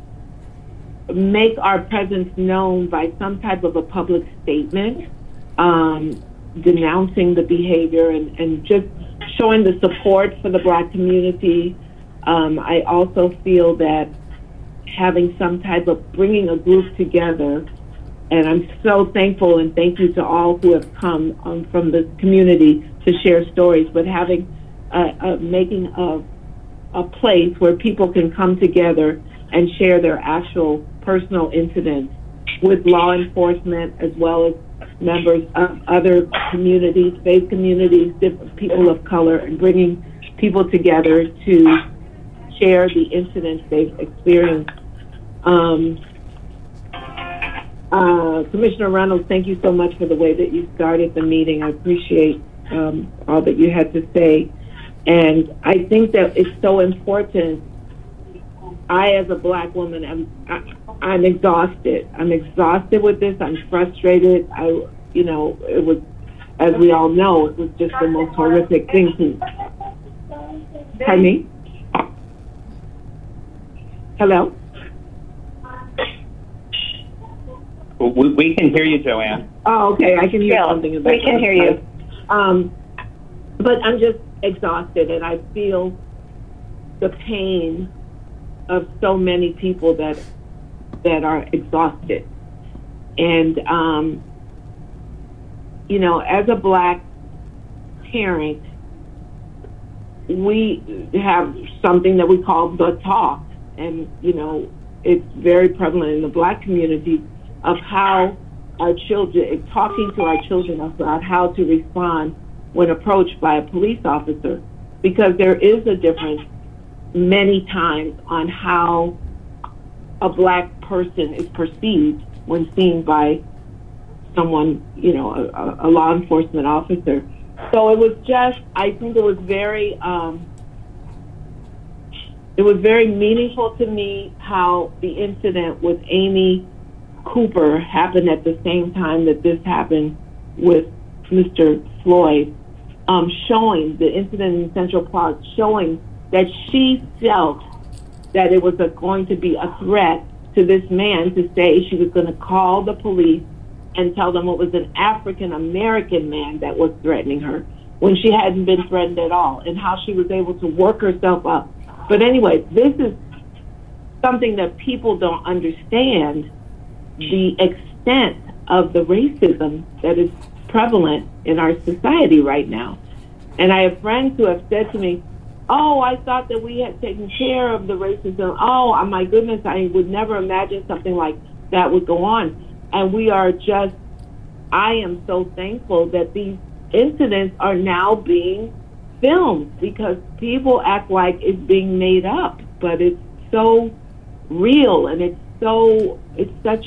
make our presence known by some type of a public statement, um, denouncing the behavior and, and just showing the support for the Black community. Um, I also feel that having some type of bringing a group together, and I'm so thankful and thank you to all who have come um, from the community to share stories, but having, uh, uh, making a, a place where people can come together and share their actual personal incidents with law enforcement as well as members of other communities, faith communities, different people of color, and bringing people together to share the incidents they've experienced. Um, uh, Commissioner Reynolds, thank you so much for the way that you started the meeting. I appreciate um, all that you had to say. And I think that it's so important. I, as a black woman, am I, I'm exhausted. I'm exhausted with this. I'm frustrated. I, you know, it was, as we all know, it was just the most horrific thing to. Pardon me? Hello? We, we can hear you, Joanne. Oh, okay. I can hear Yeah, something in the we can hear you. Um, but I'm just exhausted, and I feel the pain of so many people that that are exhausted. And um, you know, as a black parent, we have something that we call the talk, and you know, it's very prevalent in the black community of how our children, talking to our children about how to respond when approached by a police officer, because there is a difference many times on how a black person is perceived when seen by someone, you know, a, a law enforcement officer. So it was just, I think it was very, um, it was very meaningful to me how the incident with Amy Cooper happened at the same time that this happened with Mister Floyd, um, showing the incident in Central Park, showing that she felt that it was a, going to be a threat to this man to say she was going to call the police and tell them it was an African-American man that was threatening her when she hadn't been threatened at all, and how she was able to work herself up. But anyway, this is something that people don't understand, the extent of the racism that is prevalent in our society right now. And I have friends who have said to me, oh, I thought that we had taken care of the racism. Oh, my goodness, I would never imagine something like that would go on. And we are just, I am so thankful that these incidents are now being filmed, because people act like it's being made up, but it's so real, and it's so, it's such,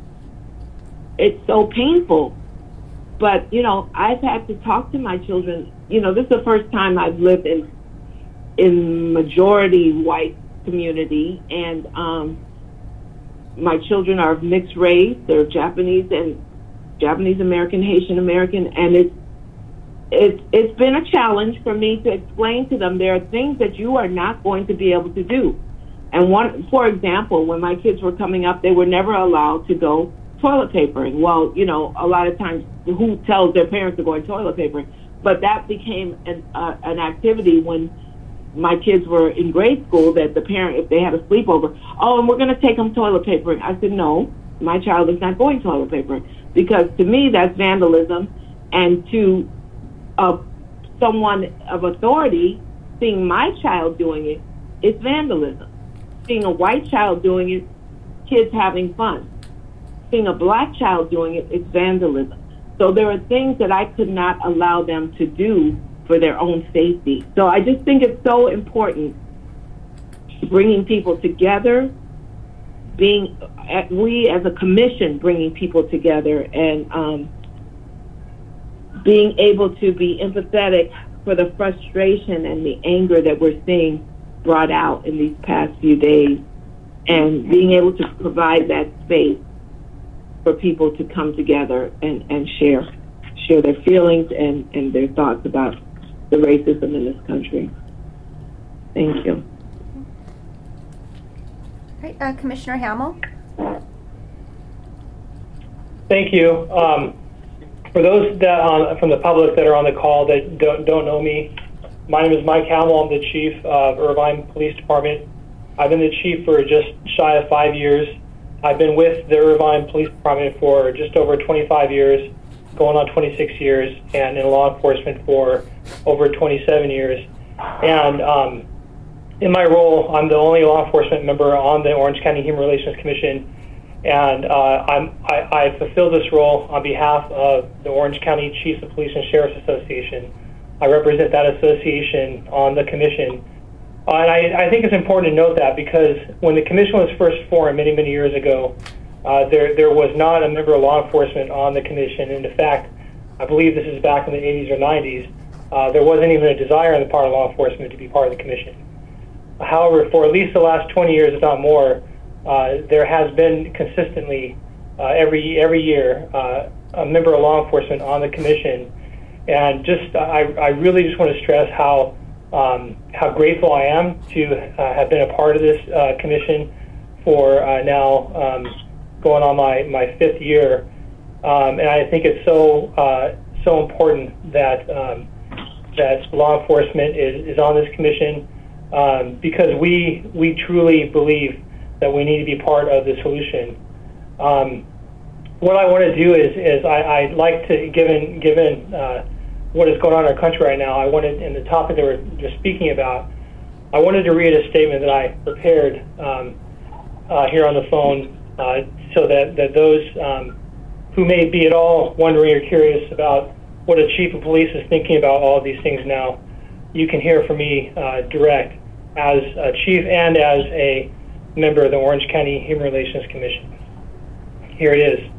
it's so painful. But, you know, I've had to talk to my children. You know, this is the first time I've lived in in majority white community, and um, my children are of mixed race. They're Japanese and Japanese American, Haitian American, and it's it's it's been a challenge for me to explain to them there are things that you are not going to be able to do. And one, for example, when my kids were coming up, they were never allowed to go toilet papering. Well, you know, a lot of times, who tells their parents to go toilet papering? But that became an uh, an activity when my kids were in grade school, that the parent, if they had a sleepover, oh, and we're going to take them toilet papering. I said, no, my child is not going toilet papering, because to me that's vandalism, and to uh, someone of authority seeing my child doing it, it's vandalism. Seeing a white child doing it, kids having fun. Seeing a black child doing it, it's vandalism. So there are things that I could not allow them to do for their own safety. So I just think it's so important, bringing people together, being, we as a commission bringing people together, and um, being able to be empathetic for the frustration and the anger that we're seeing brought out in these past few days, and being able to provide that space for people to come together and, and share share their feelings and, and their thoughts about the racism in this country. Thank you. All right, uh, Commissioner Hamel. Thank you. Um, for those that on, from the public that are on the call that don't, don't know me, my name is Mike Hamel. I'm the chief of Irvine Police Department. I've been the chief for just shy of five years. I've been with the Irvine Police Department for just over twenty-five years, going on twenty-six years, and in law enforcement for over twenty-seven years. And um, in my role, I'm the only law enforcement member on the Orange County Human Relations Commission, and uh, I'm, I, I fulfill this role on behalf of the Orange County Chiefs of Police and Sheriffs Association. I represent that association on the commission, Uh, and I, I think it's important to note that because when the commission was first formed many, many years ago, uh, there there was not a member of law enforcement on the commission. And in fact, I believe this is back in the eighties or nineties, uh, there wasn't even a desire on the part of law enforcement to be part of the commission. However, for at least the last twenty years, if not more, uh, there has been consistently uh, every every year uh, a member of law enforcement on the commission. And just I, I really just want to stress how Um, how grateful I am to uh, have been a part of this uh, commission for uh, now um, going on my, my fifth year. Um, and I think it's so uh, so important that um, that law enforcement is, is on this commission um, because we we truly believe that we need to be part of the solution. Um, what I want to do is is I, I'd like to, given given uh, what is going on in our country right now, I wanted, in the topic that we're just speaking about, I wanted to read a statement that I prepared um, uh, here on the phone uh, so that, that those um, who may be at all wondering or curious about what a chief of police is thinking about all of these things now, you can hear from me uh, direct as a chief and as a member of the Orange County Human Relations Commission. Here it is.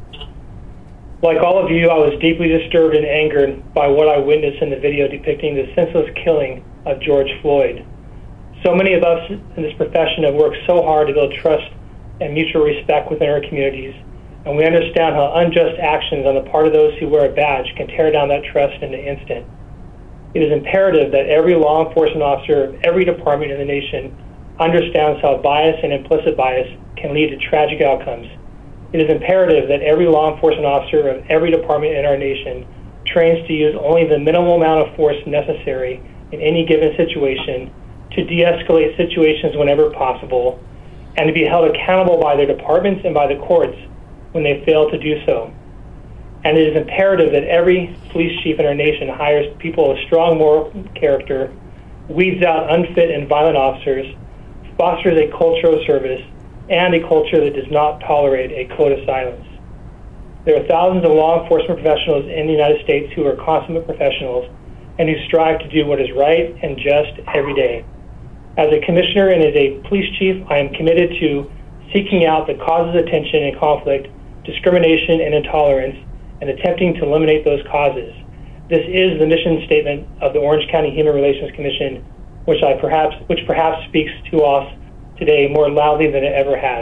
Like all of you, I was deeply disturbed and angered by what I witnessed in the video depicting the senseless killing of George Floyd. So many of us in this profession have worked so hard to build trust and mutual respect within our communities, and we understand how unjust actions on the part of those who wear a badge can tear down that trust in an instant. It is imperative that every law enforcement officer of every department in the nation understands how bias and implicit bias can lead to tragic outcomes. It is imperative that every law enforcement officer of every department in our nation trains to use only the minimal amount of force necessary in any given situation to de-escalate situations whenever possible, and to be held accountable by their departments and by the courts when they fail to do so. And it is imperative that every police chief in our nation hires people of strong moral character, weeds out unfit and violent officers, fosters a culture of service, and a culture that does not tolerate a code of silence. There are thousands of law enforcement professionals in the United States who are consummate professionals and who strive to do what is right and just every day. As a commissioner and as a police chief, I am committed to seeking out the causes of tension and conflict, discrimination and intolerance, and attempting to eliminate those causes. This is the mission statement of the Orange County Human Relations Commission, which I perhaps, which perhaps speaks to us today more loudly than it ever has.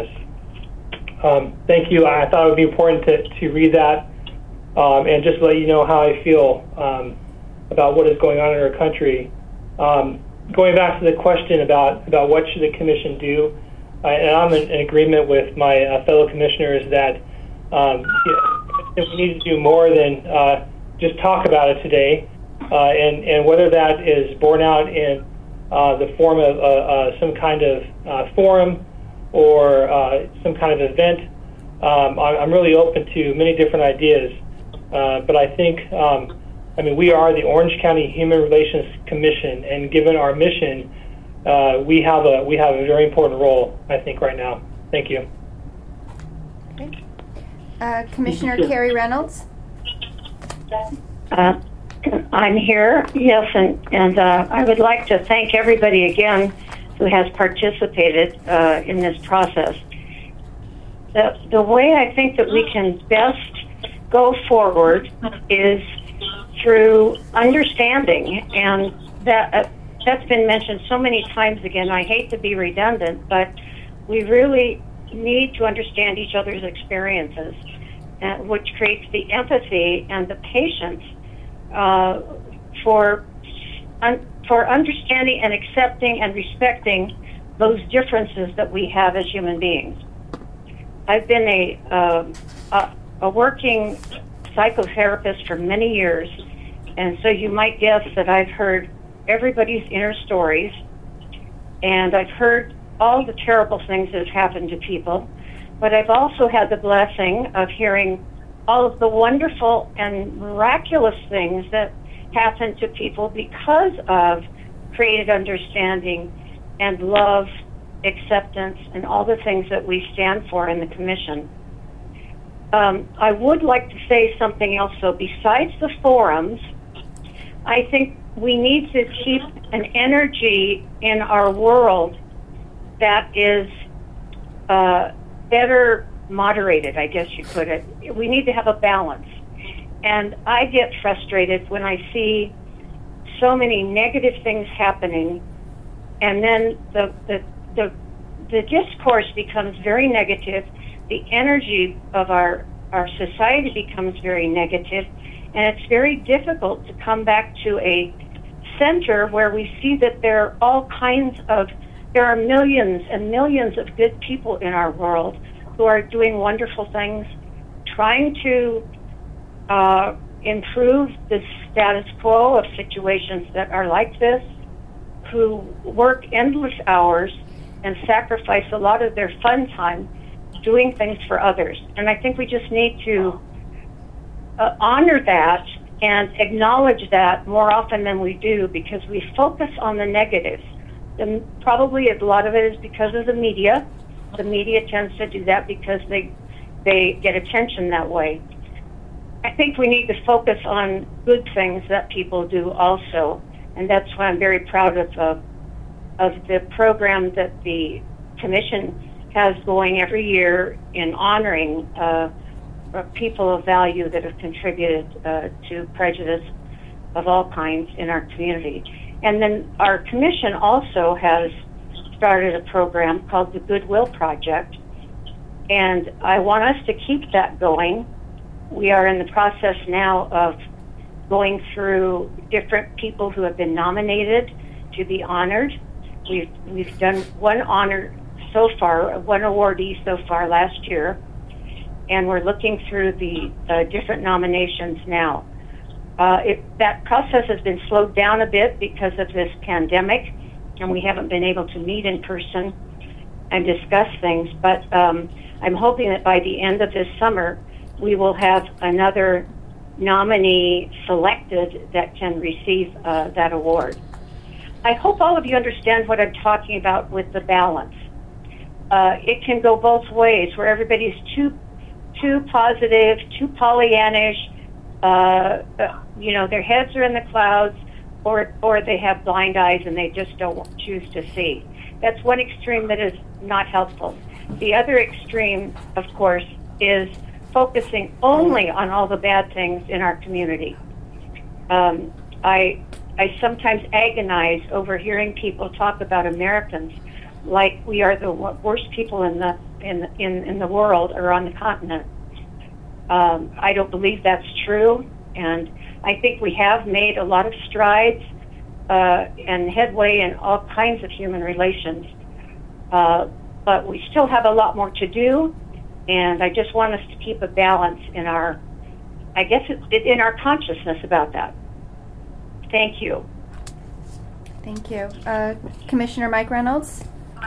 Um, thank you. I thought it would be important to, to read that um, and just let you know how I feel um, about what is going on in our country. Um, going back to the question about, about what should the commission do, uh, and I'm in, in agreement with my uh, fellow commissioners that um, we need to do more than uh, just talk about it today, uh, and, and whether that is borne out in Uh, the form of uh, uh, some kind of uh, forum or uh, some kind of event. Um, I'm really open to many different ideas, uh, but I think, um, I mean, we are the Orange County Human Relations Commission, and given our mission, uh, we have a we have a very important role, I think, right now. Thank you. Okay. Uh, Commissioner Carrie Reynolds. Uh, I'm here, yes, and, and uh, I would like to thank everybody again who has participated uh, in this process. The, the way I think that we can best go forward is through understanding, and that uh, that's been mentioned so many times again. I hate to be redundant, but we really need to understand each other's experiences, uh, which creates the empathy and the patience Uh, for un- for understanding and accepting and respecting those differences that we have as human beings. I've been a uh, a, a working psychotherapist for many years, and so you might guess that I've heard everybody's inner stories, and I've heard all the terrible things that have happened to people, but I've also had the blessing of hearing all of the wonderful and miraculous things that happen to people because of created understanding and love, acceptance, and all the things that we stand for in the Commission. Um, I would like to say something else, though. Besides the forums, I think we need to keep an energy in our world that is uh, better moderated, I guess you put it. We need to have a balance. And I get frustrated when I see so many negative things happening, and then the, the, the, the discourse becomes very negative. The energy of our, our society becomes very negative, and it's very difficult to come back to a center where we see that there are all kinds of, there are millions and millions of good people in our world who are doing wonderful things, trying to uh, improve the status quo of situations that are like this, who work endless hours and sacrifice a lot of their fun time doing things for others. And I think we just need to uh, honor that and acknowledge that more often than we do, because we focus on the negatives. And probably a lot of it is because of the media. The media tends to do that because they they get attention that way. I think we need to focus on good things that people do also, and that's why I'm very proud of uh, of the program that the Commission has going every year in honoring uh, people of value that have contributed uh, to prejudice of all kinds in our community. And then our Commission also has started a program called the Goodwill Project, and I want us to keep that going. We are in the process now of going through different people who have been nominated to be honored. We've, we've done one honor so far, one awardee so far last year, and we're looking through the uh, different nominations now. Uh, it, that process has been slowed down a bit because of this pandemic, and we haven't been able to meet in person and discuss things, but um, I'm hoping that by the end of this summer, we will have another nominee selected that can receive uh, that award. I hope all of you understand what I'm talking about with the balance. Uh, it can go both ways, where everybody's too too positive, too Pollyannish, uh, you know, their heads are in the clouds, or or they have blind eyes and they just don't choose to see. That's one extreme that is not helpful. The other extreme, of course, is focusing only on all the bad things in our community. Um, I I sometimes agonize over hearing people talk about Americans like we are the worst people in the in in in the world or on the continent. Um, I don't believe that's true, and I think we have made a lot of strides uh, and headway in all kinds of human relations, uh, but we still have a lot more to do. And I just want us to keep a balance in our, I guess, it, in our consciousness about that. Thank you. Thank you. Uh, Commissioner Mike Reynolds?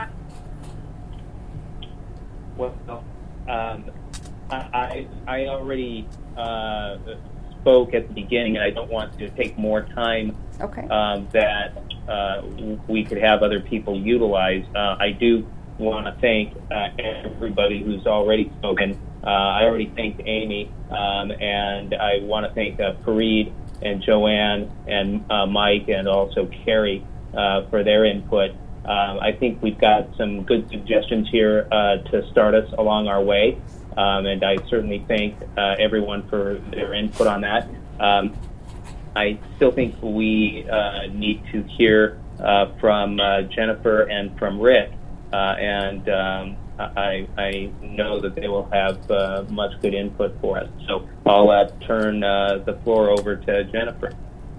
Well, um, I, I already uh, spoke at the beginning, and I don't want to take more time okay. um, that uh, we could have other people utilize. Uh, I do want to thank uh, everybody who's already spoken. Uh, I already thanked Amy, um, and I want to thank uh, Fareed and Joanne and uh, Mike and also Carrie uh, for their input. Um, I think we've got some good suggestions here uh, to start us along our way, um, and I certainly thank uh, everyone for their input on that. Um, I still think we uh, need to hear uh, from uh, Jennifer and from Rick. Uh, and um, I, I know that they will have uh, much good input for us. So I'll uh, turn uh, the floor over to Jennifer.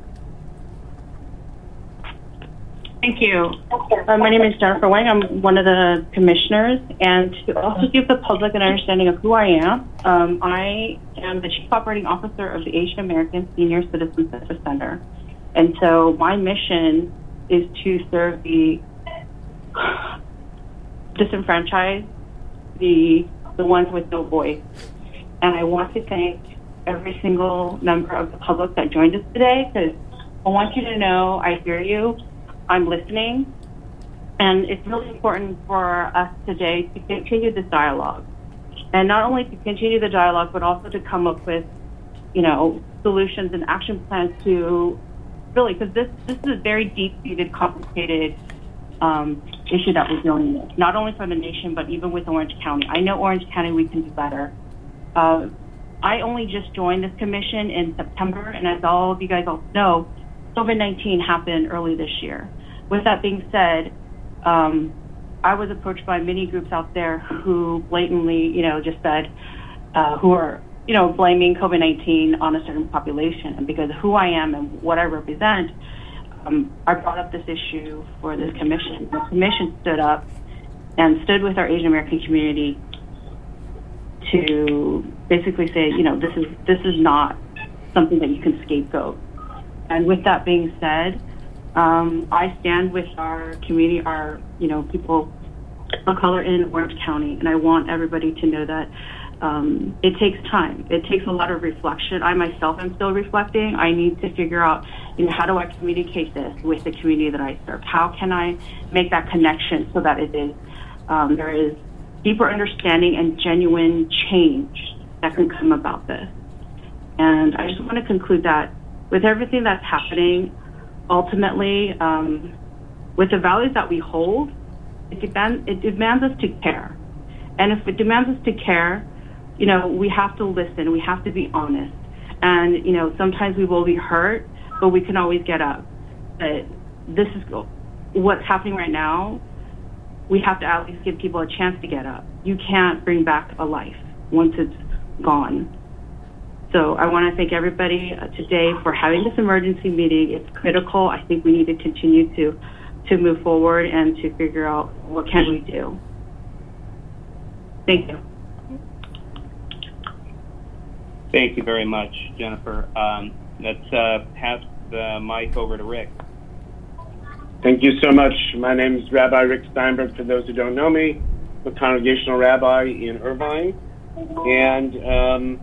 Thank you. Uh, my name is Jennifer Wang. I'm one of the commissioners. And to also give the public an understanding of who I am, um, I am the Chief Operating Officer of the Asian American Senior Citizen Service Center. And so my mission is to serve the disenfranchised, the the ones with no voice. And I want to thank every single member of the public that joined us today, because I want you to know I hear you, I'm listening, and it's really important for us today to continue this dialogue. And not only to continue the dialogue, but also to come up with, you know, solutions and action plans to really, because this, this is a very deep-seated, complicated um, issue that we're dealing with, not only for the nation, but even with Orange County. I know Orange County, we can do better. Uh, I only just joined this commission in September, and as all of you guys all know, COVID nineteen happened early this year. With that being said, um, I was approached by many groups out there who blatantly, you know, just said, uh, who are, you know, blaming COVID nineteen on a certain population. And because of who I am and what I represent, um, I brought up this issue for this commission. The commission stood up and stood with our Asian American community to basically say, you know, this is this is not something that you can scapegoat. And with that being said, um, I stand with our community, our, you know, people of color in Orange County, and I want everybody to know that um, it takes time. It takes a lot of reflection. I myself am still reflecting. I need to figure out, you know, how do I communicate this with the community that I serve? How can I make that connection so that it is um, there is deeper understanding and genuine change that can come about this? And I just want to conclude that with everything that's happening, ultimately, um, with the values that we hold, it demands, it demands us to care. And if it demands us to care, you know, we have to listen. We have to be honest. And, you know, sometimes we will be hurt, but we can always get up. But this is what's happening right now. We have to at least give people a chance to get up. You can't bring back a life once it's gone. So I want to thank everybody uh, today for having this emergency meeting. It's critical. I think we need to continue to to move forward and to figure out what can we do. Thank you. Thank you very much, Jennifer. Um, let's uh, pass the mic over to Rick. Thank you so much. My name is Rabbi Rick Steinberg. For those who don't know me, I'm a congregational rabbi in Irvine, and um,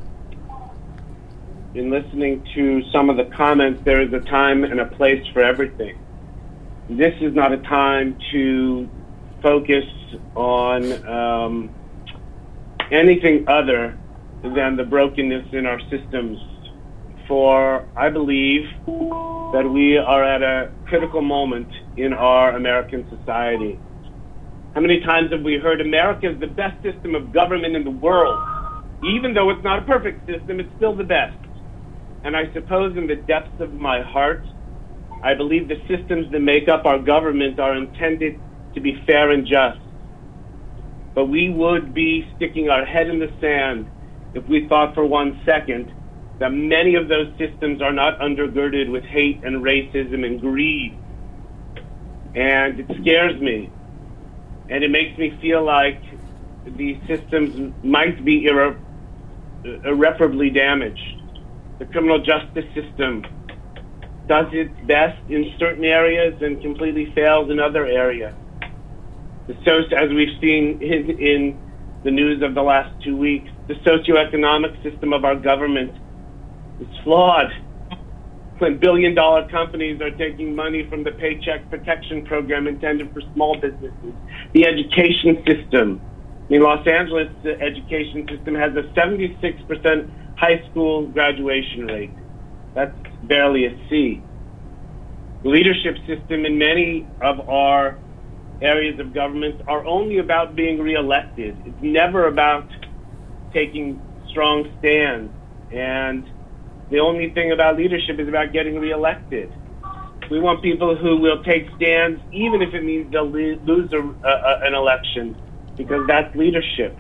in listening to some of the comments, there is a time and a place for everything. This is not a time to focus on um, anything other than the brokenness in our systems. For I believe that we are at a critical moment in our American society. How many times have we heard America is the best system of government in the world? Even though it's not a perfect system, it's still the best. And I suppose in the depths of my heart, I believe the systems that make up our government are intended to be fair and just. But we would be sticking our head in the sand if we thought for one second that many of those systems are not undergirded with hate and racism and greed. And it scares me. And it makes me feel like these systems might be irre- irreparably damaged. The criminal justice system does its best in certain areas and completely fails in other areas. The soci- as we've seen in, in the news of the last two weeks, the socioeconomic system of our government is flawed. When billion-dollar companies are taking money from the Paycheck Protection Program intended for small businesses. The education system. I mean, Los Angeles' education system has a seventy-six percent high school graduation rate. That's barely a C. The leadership system in many of our areas of government are only about being reelected. It's never about taking strong stands. And the only thing about leadership is about getting reelected. We want people who will take stands, even if it means they'll lose a, a, an election, because that's leadership.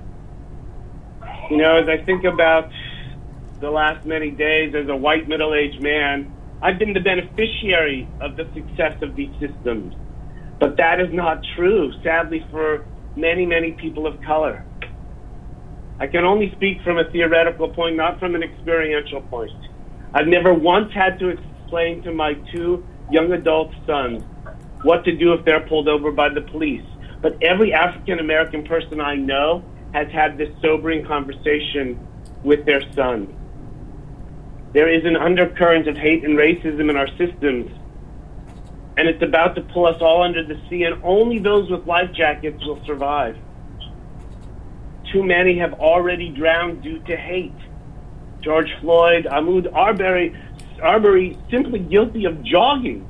You know, as I think about the last many days as a white middle-aged man, I've been the beneficiary of the success of these systems. But that is not true, sadly, for many, many people of color. I can only speak from a theoretical point, not from an experiential point. I've never once had to explain to my two young adult sons what to do if they're pulled over by the police. But every African-American person I know has had this sobering conversation with their son. There is an undercurrent of hate and racism in our systems, and it's about to pull us all under the sea, and only those with life jackets will survive. Too many have already drowned due to hate. George Floyd, Ahmaud Arbery, Arbery simply guilty of jogging.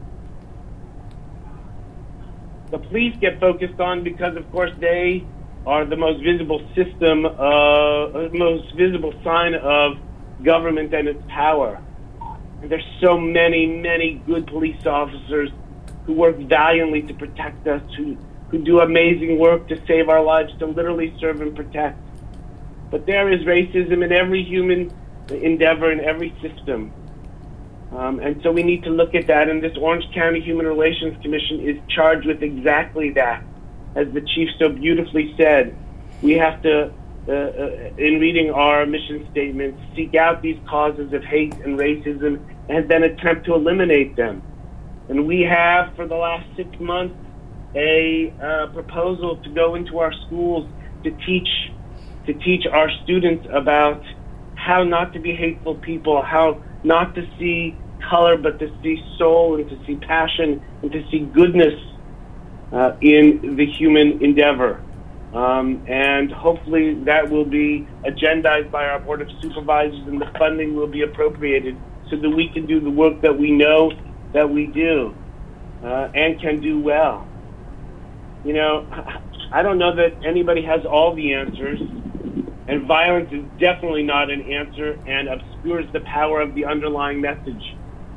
The police get focused on because, of course, they are the most visible system, uh, most visible sign of government and its power. And there's so many, many good police officers who work valiantly to protect us, who, who do amazing work to save our lives, to literally serve and protect. But there is racism in every human endeavor, in every system. Um, and so we need to look at that, and this Orange County Human Relations Commission is charged with exactly that. As the chief so beautifully said, we have to, uh, uh, in reading our mission statement, seek out these causes of hate and racism and then attempt to eliminate them. And we have, for the last six months, a uh, proposal to go into our schools to teach, to teach our students about how not to be hateful people, how not to see color, but to see soul and to see passion and to see goodness uh, in the human endeavor. Um, and hopefully that will be agendized by our Board of Supervisors and the funding will be appropriated so that we can do the work that we know that we do uh, and can do well. You know, I don't know that anybody has all the answers, and violence is definitely not an answer and obscures the power of the underlying message.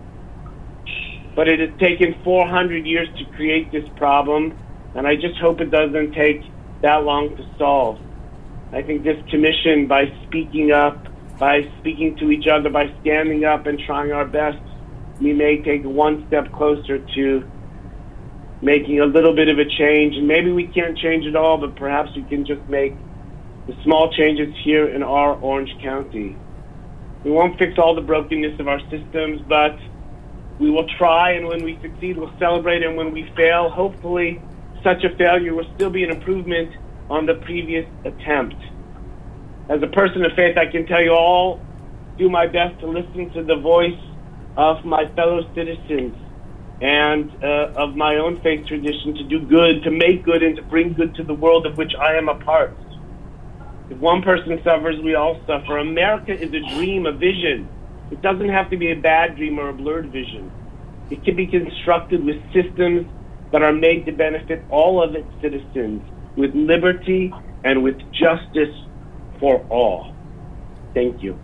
But it has taken four hundred years to create this problem, and I just hope it doesn't take that long to solve. I think this commission, by speaking up, by speaking to each other, by standing up and trying our best, we may take one step closer to making a little bit of a change. And maybe we can't change it all, but perhaps we can just make the small changes here in our Orange County. We won't fix all the brokenness of our systems, but we will try, and when we succeed, we'll celebrate, and when we fail, hopefully such a failure will still be an improvement on the previous attempt. As a person of faith, I can tell you all, do my best to listen to the voice of my fellow citizens and uh, of my own faith tradition, to do good, to make good, and to bring good to the world of which I am a part. If one person suffers, we all suffer. America is a dream, a vision. It doesn't have to be a bad dream or a blurred vision. It can be constructed with systems that are made to benefit all of its citizens, with liberty and with justice for all. Thank you.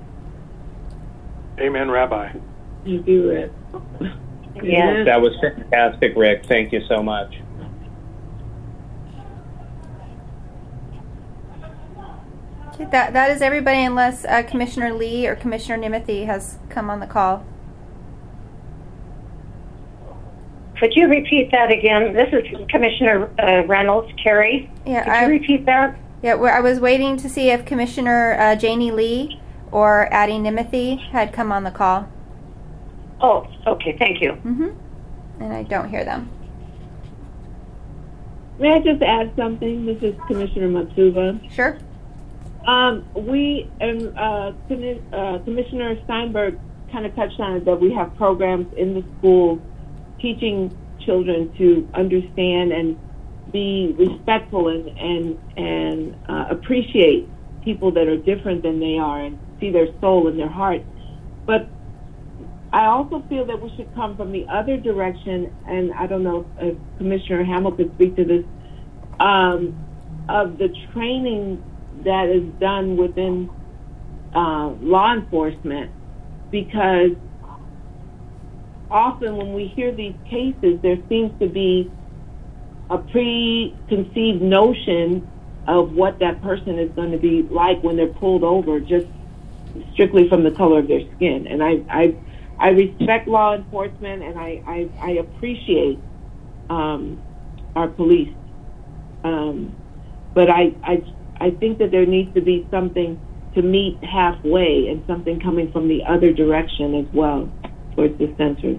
Amen, Rabbi. Thank you, Rick. Yes. That was fantastic, Rick. Thank you so much. Okay, that, that is everybody unless uh, Commissioner Lee or Commissioner Nimothy has come on the call. Could you repeat that again? This is Commissioner uh, Reynolds, Carrie. Yeah, Could I, you repeat that? Yeah, well, I was waiting to see if Commissioner uh, Janie Lee or Addie Nimothy had come on the call. Oh, okay, thank you. Mm-hmm. And I don't hear them. May I just add something? This is Commissioner Matsuba. Sure. Um, we, and uh, Commi- uh, Commissioner Steinberg kind of touched on it, that we have programs in the schools teaching children to understand and be respectful and and, and uh, appreciate people that are different than they are and see their soul and their heart. But I also feel that we should come from the other direction, and I don't know if Commissioner Hamill could speak to this, um, of the training that is done within uh, law enforcement, because often when we hear these cases, there seems to be a preconceived notion of what that person is going to be like when they're pulled over, just strictly from the color of their skin. And I, I, I respect law enforcement, and I, I, I appreciate um, our police. Um, but I, I, I think that there needs to be something to meet halfway, and something coming from the other direction as well, towards the center.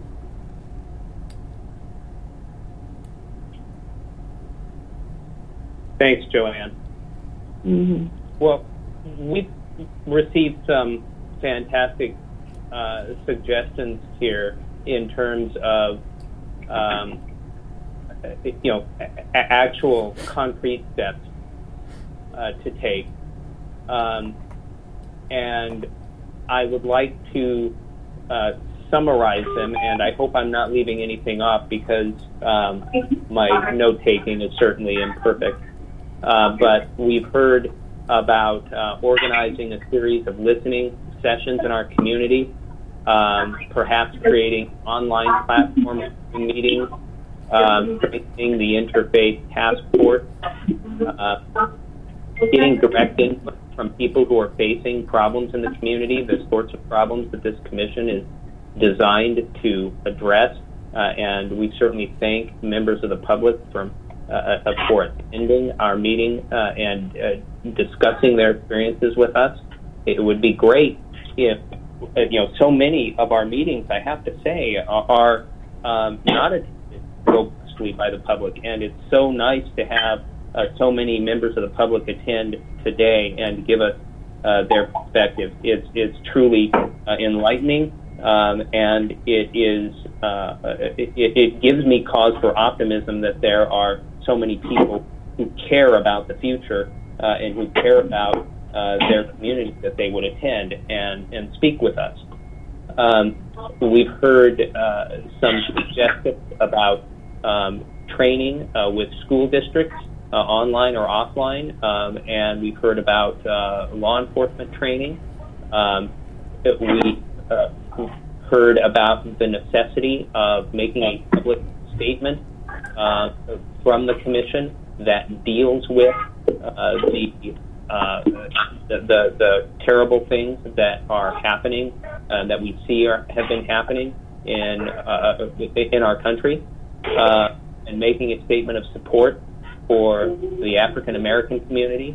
Thanks, Joanne. Mm-hmm. Well, we've received some fantastic uh, suggestions here in terms of, um, you know, a- actual concrete steps uh, to take. Um, and I would like to uh, summarize them, and I hope I'm not leaving anything off because um, my note-taking is certainly imperfect. Uh, but we've heard about uh, organizing a series of listening sessions in our community, um, perhaps creating online platforms for meetings, um, strengthening the interfaith task force, uh, getting direct input from people who are facing problems in the community, the sorts of problems that this commission is designed to address. Uh, and we certainly thank members of the public from, uh, for attending our meeting uh, and uh, discussing their experiences with us. It would be great if, you know, so many of our meetings, I have to say, are, are um, not attended robustly by the public. And it's so nice to have uh, so many members of the public attend today and give us uh, their perspective. It's, it's truly uh, enlightening. Um, and it is uh, it, it gives me cause for optimism that there are so many people who care about the future uh, and who care about uh, their community that they would attend and, and speak with us. Um, we've heard uh, some suggestions about um, training uh, with school districts, uh, online or offline, um, and we've heard about uh, law enforcement training. Um, we uh, heard about the necessity of making a public statement uh, from the commission that deals with uh, the, uh, the, the the terrible things that are happening, uh, that we see are, have been happening in uh, in our country, uh, and making a statement of support for the African American community.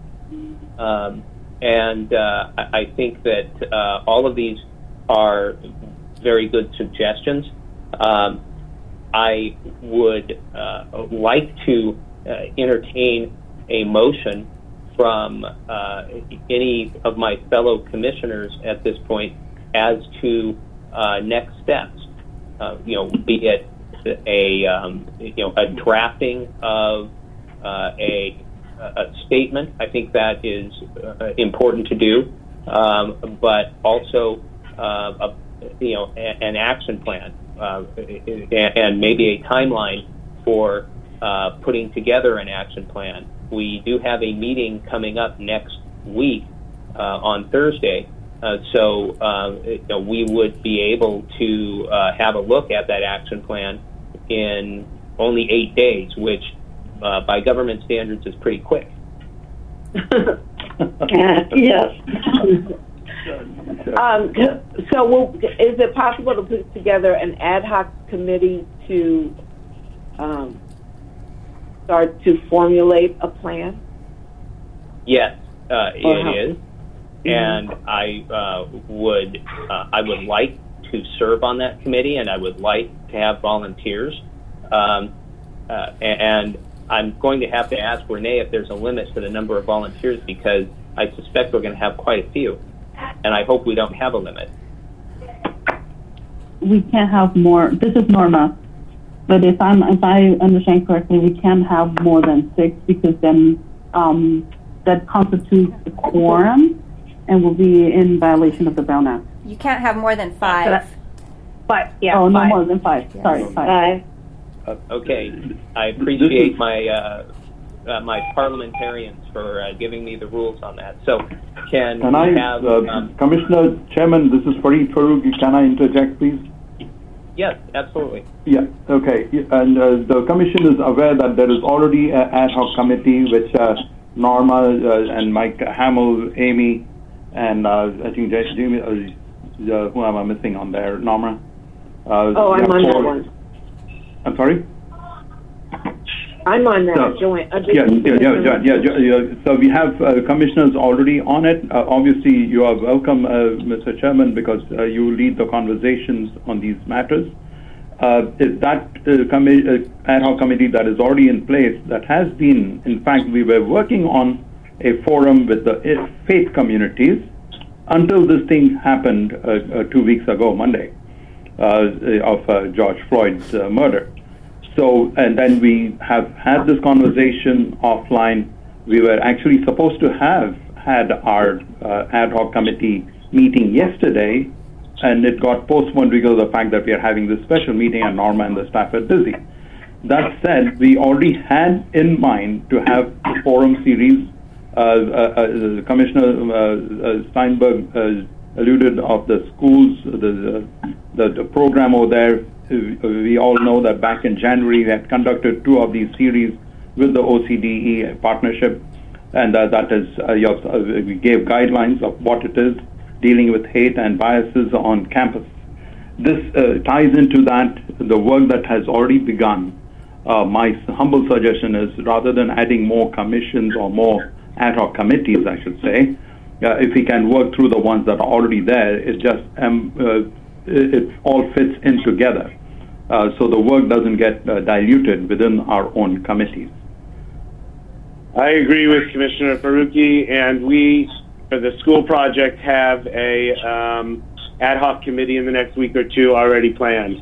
Um, and uh, I, I think that uh, all of these are very good suggestions. Um, I would uh, like to uh, entertain a motion from uh, any of my fellow commissioners at this point as to uh, next steps. Uh, you know, be it a um, you know a drafting of uh, a, a statement. I think that is uh, important to do, um, but also uh, a, you know a, an action plan uh, and maybe a timeline for uh, putting together an action plan. We do have a meeting coming up next week uh, on Thursday, uh, so uh, you know, we would be able to uh, have a look at that action plan in only eight days, which uh, by government standards is pretty quick. Yes. um, so we'll, is it possible to put together an ad hoc committee to um, start to formulate a plan? Yes, uh, it how? is, and mm-hmm. I uh, would uh, I would like to serve on that committee, and I would like to have volunteers. Um, uh, and I'm going to have to ask Renee if there's a limit to the number of volunteers, because I suspect we're going to have quite a few, and I hope we don't have a limit. We can't have more. This is Norma. But if I'm, if I understand correctly, we can't have more than six, because then um, that constitutes a quorum and will be in violation of the Brown Act. You can't have more than five. Five, yeah. Oh, no five. more than five. Yes. Sorry, five. Five. Uh, okay, I appreciate my uh, uh, my parliamentarians for uh, giving me the rules on that. So, can, can I we have uh, um, Commissioner Chairman? This is Fareed Farouk. Can I interject, please? Yes, absolutely. Yeah, okay. And uh, the Commission is aware that there is already an ad hoc committee which uh, Norma uh, and Mike Hamill, Amy, and uh, I think Jamie, uh, uh, who am I missing on there? Norma? Uh, oh, I'm on that one. I'm sorry? I'm on that so, joint. Uh, yeah, yeah, yeah, yeah, yeah, yeah. So we have uh, commissioners already on it. Uh, obviously, you are welcome, uh, Mister Chairman, because uh, you lead the conversations on these matters. Uh, is that uh, commi- uh, ad hoc committee that is already in place, that has been, in fact, we were working on a forum with the faith communities until this thing happened uh, uh, two weeks ago, Monday, uh, of uh, George Floyd's uh, murder. So, and then we have had this conversation offline. We were actually supposed to have had our uh, ad hoc committee meeting yesterday, and it got postponed because of the fact that we are having this special meeting and Norma and the staff are busy. That said, we already had in mind to have a forum series. Uh, uh, uh, Commissioner uh, uh, Steinberg uh, alluded of the schools, the, the, the program over there. We all know that back in January we had conducted two of these series with the O C D E partnership, and uh, that is, uh, uh, we gave guidelines of what it is, dealing with hate and biases on campus. This uh, ties into that, the work that has already begun. Uh, my humble suggestion is, rather than adding more commissions or more ad hoc committees, I should say, uh, if we can work through the ones that are already there, it just um, uh, it, it all fits in together. Uh, so the work doesn't get uh, diluted within our own committees. I agree with Commissioner Faruqi, and we, for the school project, have a um, ad hoc committee in the next week or two already planned.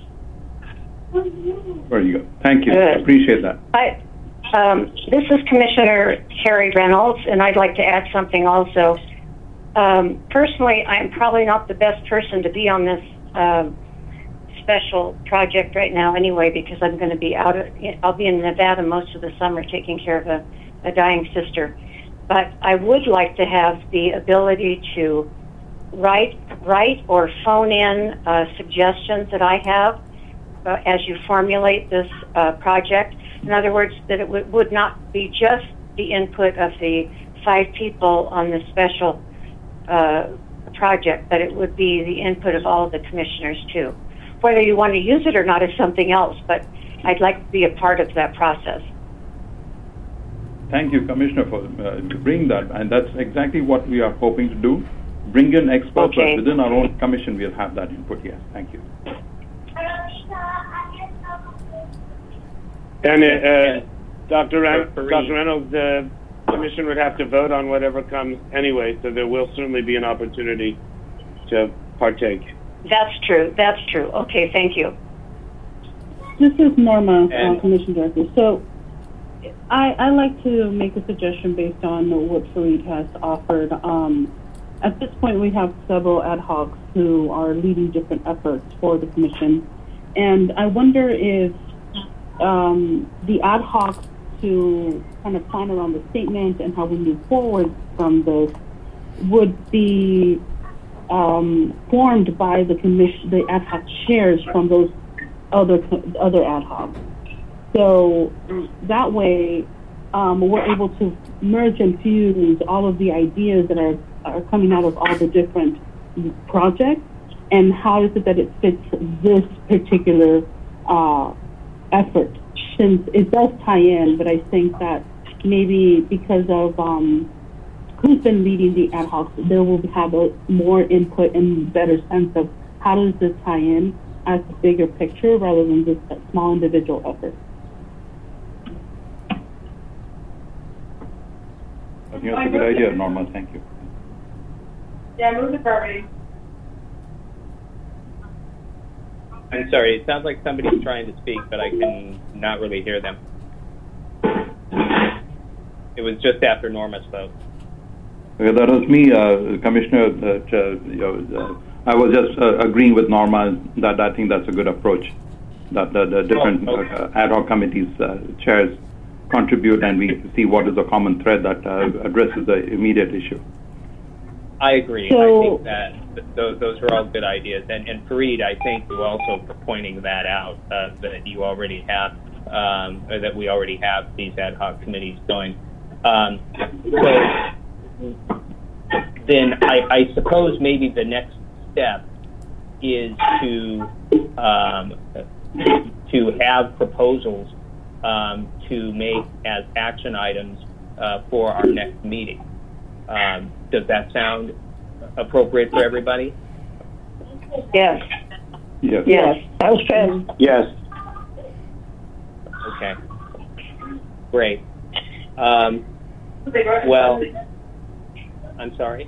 There you go. Thank you. Good. Appreciate that. I, um, this is Commissioner Harry Reynolds, and I'd like to add something also. Um, personally, I'm probably not the best person to be on this uh, special project right now anyway, because I'm going to be out of, I'll be in Nevada most of the summer taking care of a, a dying sister. But I would like to have the ability to write, write or phone in uh, suggestions that I have uh, as you formulate this uh, project. In other words, that it w- would not be just the input of the five people on the special uh, project, but it would be the input of all of the commissioners too. Whether you want to use it or not is something else, but I'd like to be a part of that process. Thank you, Commissioner, for uh, bringing that, and that's exactly what we are hoping to do. Bring in experts, Okay. but within our own commission, we'll have that input. Yes, thank you. And uh, Doctor Ren- Doctor Reynolds, the commission would have to vote on whatever comes anyway, so there will certainly be an opportunity to partake. That's true. That's true. Okay, thank you. This is Norma, uh, And- Commission Director. So I, I like to make a suggestion based on what Fareed has offered. Um, at this point, we have several ad hocs who are leading different efforts for the Commission. And I wonder if um, the ad hocs to kind of plan around the statement and how we move forward from this would be Um, formed by the commission, the ad hoc chairs from those other other ad hocs. So that way, um, we're able to merge and fuse all of the ideas that are are coming out of all the different projects, and how is it that it fits this particular uh, effort? Since it does tie in, but I think that maybe because of um, who's been leading the ad hoc, there will have a more input and better sense of how does this tie in as a bigger picture rather than just a small individual effort. I think that's a good idea, Norma. Thank you. Yeah, move the property. I'm sorry, it sounds like somebody's trying to speak, but I can not really hear them. It was just after Norma spoke. Okay, that was me, uh, Commissioner. Uh, you know, uh, I was just uh, agreeing with Norma that I think that's a good approach, that the, the different Oh, okay. uh, ad hoc committees uh, chairs contribute, and we see what is the common thread that uh, addresses the immediate issue. I agree. So- I think that th- those, those are all good ideas. And, and Fareed, I thank you also for pointing that out, uh, that you already have, um, or that we already have these ad hoc committees going. Um, so then I, I suppose maybe the next step is to um, to have proposals um, to make as action items uh, for our next meeting. Um, does that sound appropriate for everybody? Yes. Yes. Yes. That was good. Yes. Okay. Great. Um, well, I'm sorry.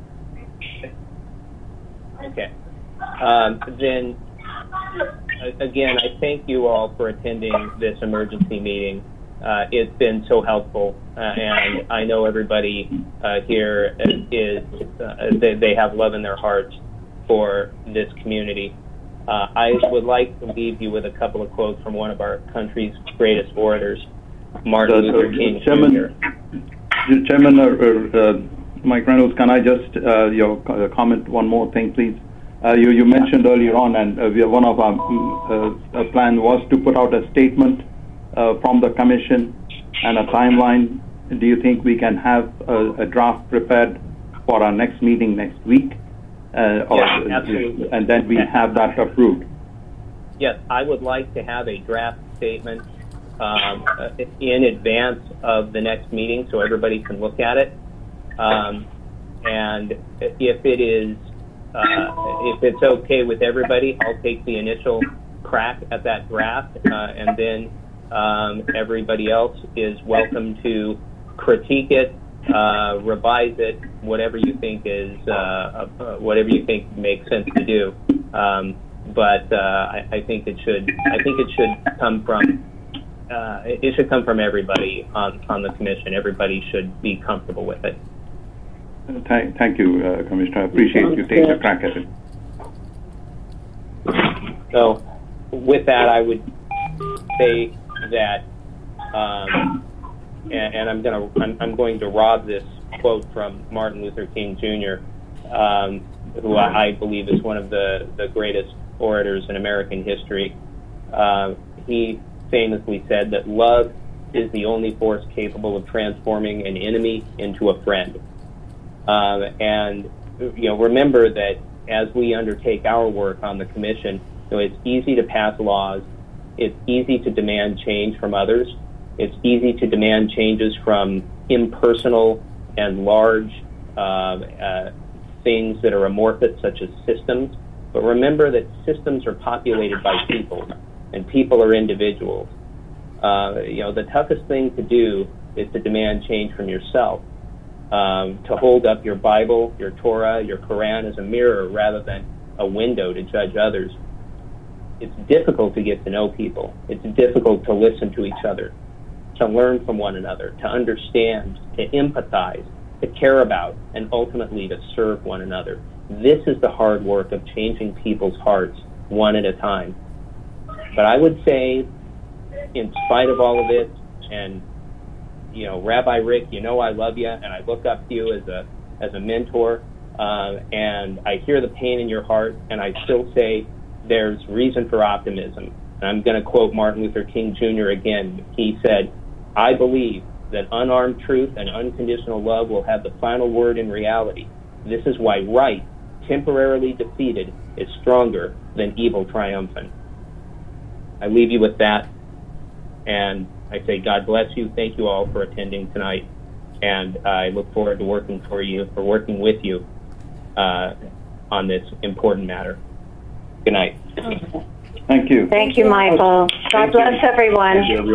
Okay. Um, then, again, I thank you all for attending this emergency meeting. Uh, it's been so helpful, uh, and I know everybody uh, here is, uh, they, they have love in their hearts for this community. Uh, I would like to leave you with a couple of quotes from one of our country's greatest orators, Martin Uh, Luther uh, King Chairman, Junior Chairman, uh, uh, Mike Reynolds, can I just uh, your uh, comment one more thing, please? Uh, you, you mentioned earlier on, and uh, we are, one of our uh, uh, plan was to put out a statement uh, from the commission and a timeline. Do you think we can have a, a draft prepared for our next meeting next week? Uh, or, Yes, absolutely. And then we have that approved. Yes, I would like to have a draft statement um, uh, in advance of the next meeting so everybody can look at it. Um, and if it is, uh, if it's okay with everybody, I'll take the initial crack at that draft, uh, and then um, everybody else is welcome to critique it, uh, revise it, whatever you think is, uh, uh, whatever you think makes sense to do. Um, but uh, I, I think it should, I think it should come from, uh, it should come from everybody on, on the commission. Everybody should be comfortable with it. Thank, thank you, uh, Commissioner. I appreciate you taking a crack at it. So, with that, I would say that, um, and, and I'm going to I'm, I'm going to rob this quote from Martin Luther King Junior, um, who I, I believe is one of the, the greatest orators in American history. Uh, he famously said that love is the only force capable of transforming an enemy into a friend. Um, and, you know, remember that as we undertake our work on the commission, you know, it's easy to pass laws. It's easy to demand change from others. It's easy to demand changes from impersonal and large uh, uh, things that are amorphous, such as systems. But remember that systems are populated by people, and people are individuals. Uh, you know, the toughest thing to do is to demand change from yourself. Um, to hold up your Bible, your Torah, your Quran as a mirror rather than a window to judge others. It's difficult to get to know people. It's difficult to listen to each other, to learn from one another, to understand, to empathize, to care about, and ultimately to serve one another. This is the hard work of changing people's hearts one at a time. But I would say, in spite of all of it, and you know, Rabbi Rick, you know I love you, and I look up to you as a as a mentor, uh, and I hear the pain in your heart, and I still say there's reason for optimism. And I'm going to quote Martin Luther King Junior again. He said, "I believe that unarmed truth and unconditional love will have the final word in reality. This is why right, temporarily defeated, is stronger than evil triumphant." I leave you with that, and I say God bless you. Thank you all for attending tonight, and I look forward to working for you, or working with you uh, on this important matter. Good night. Thank you. Thank you, Michael. God bless everyone.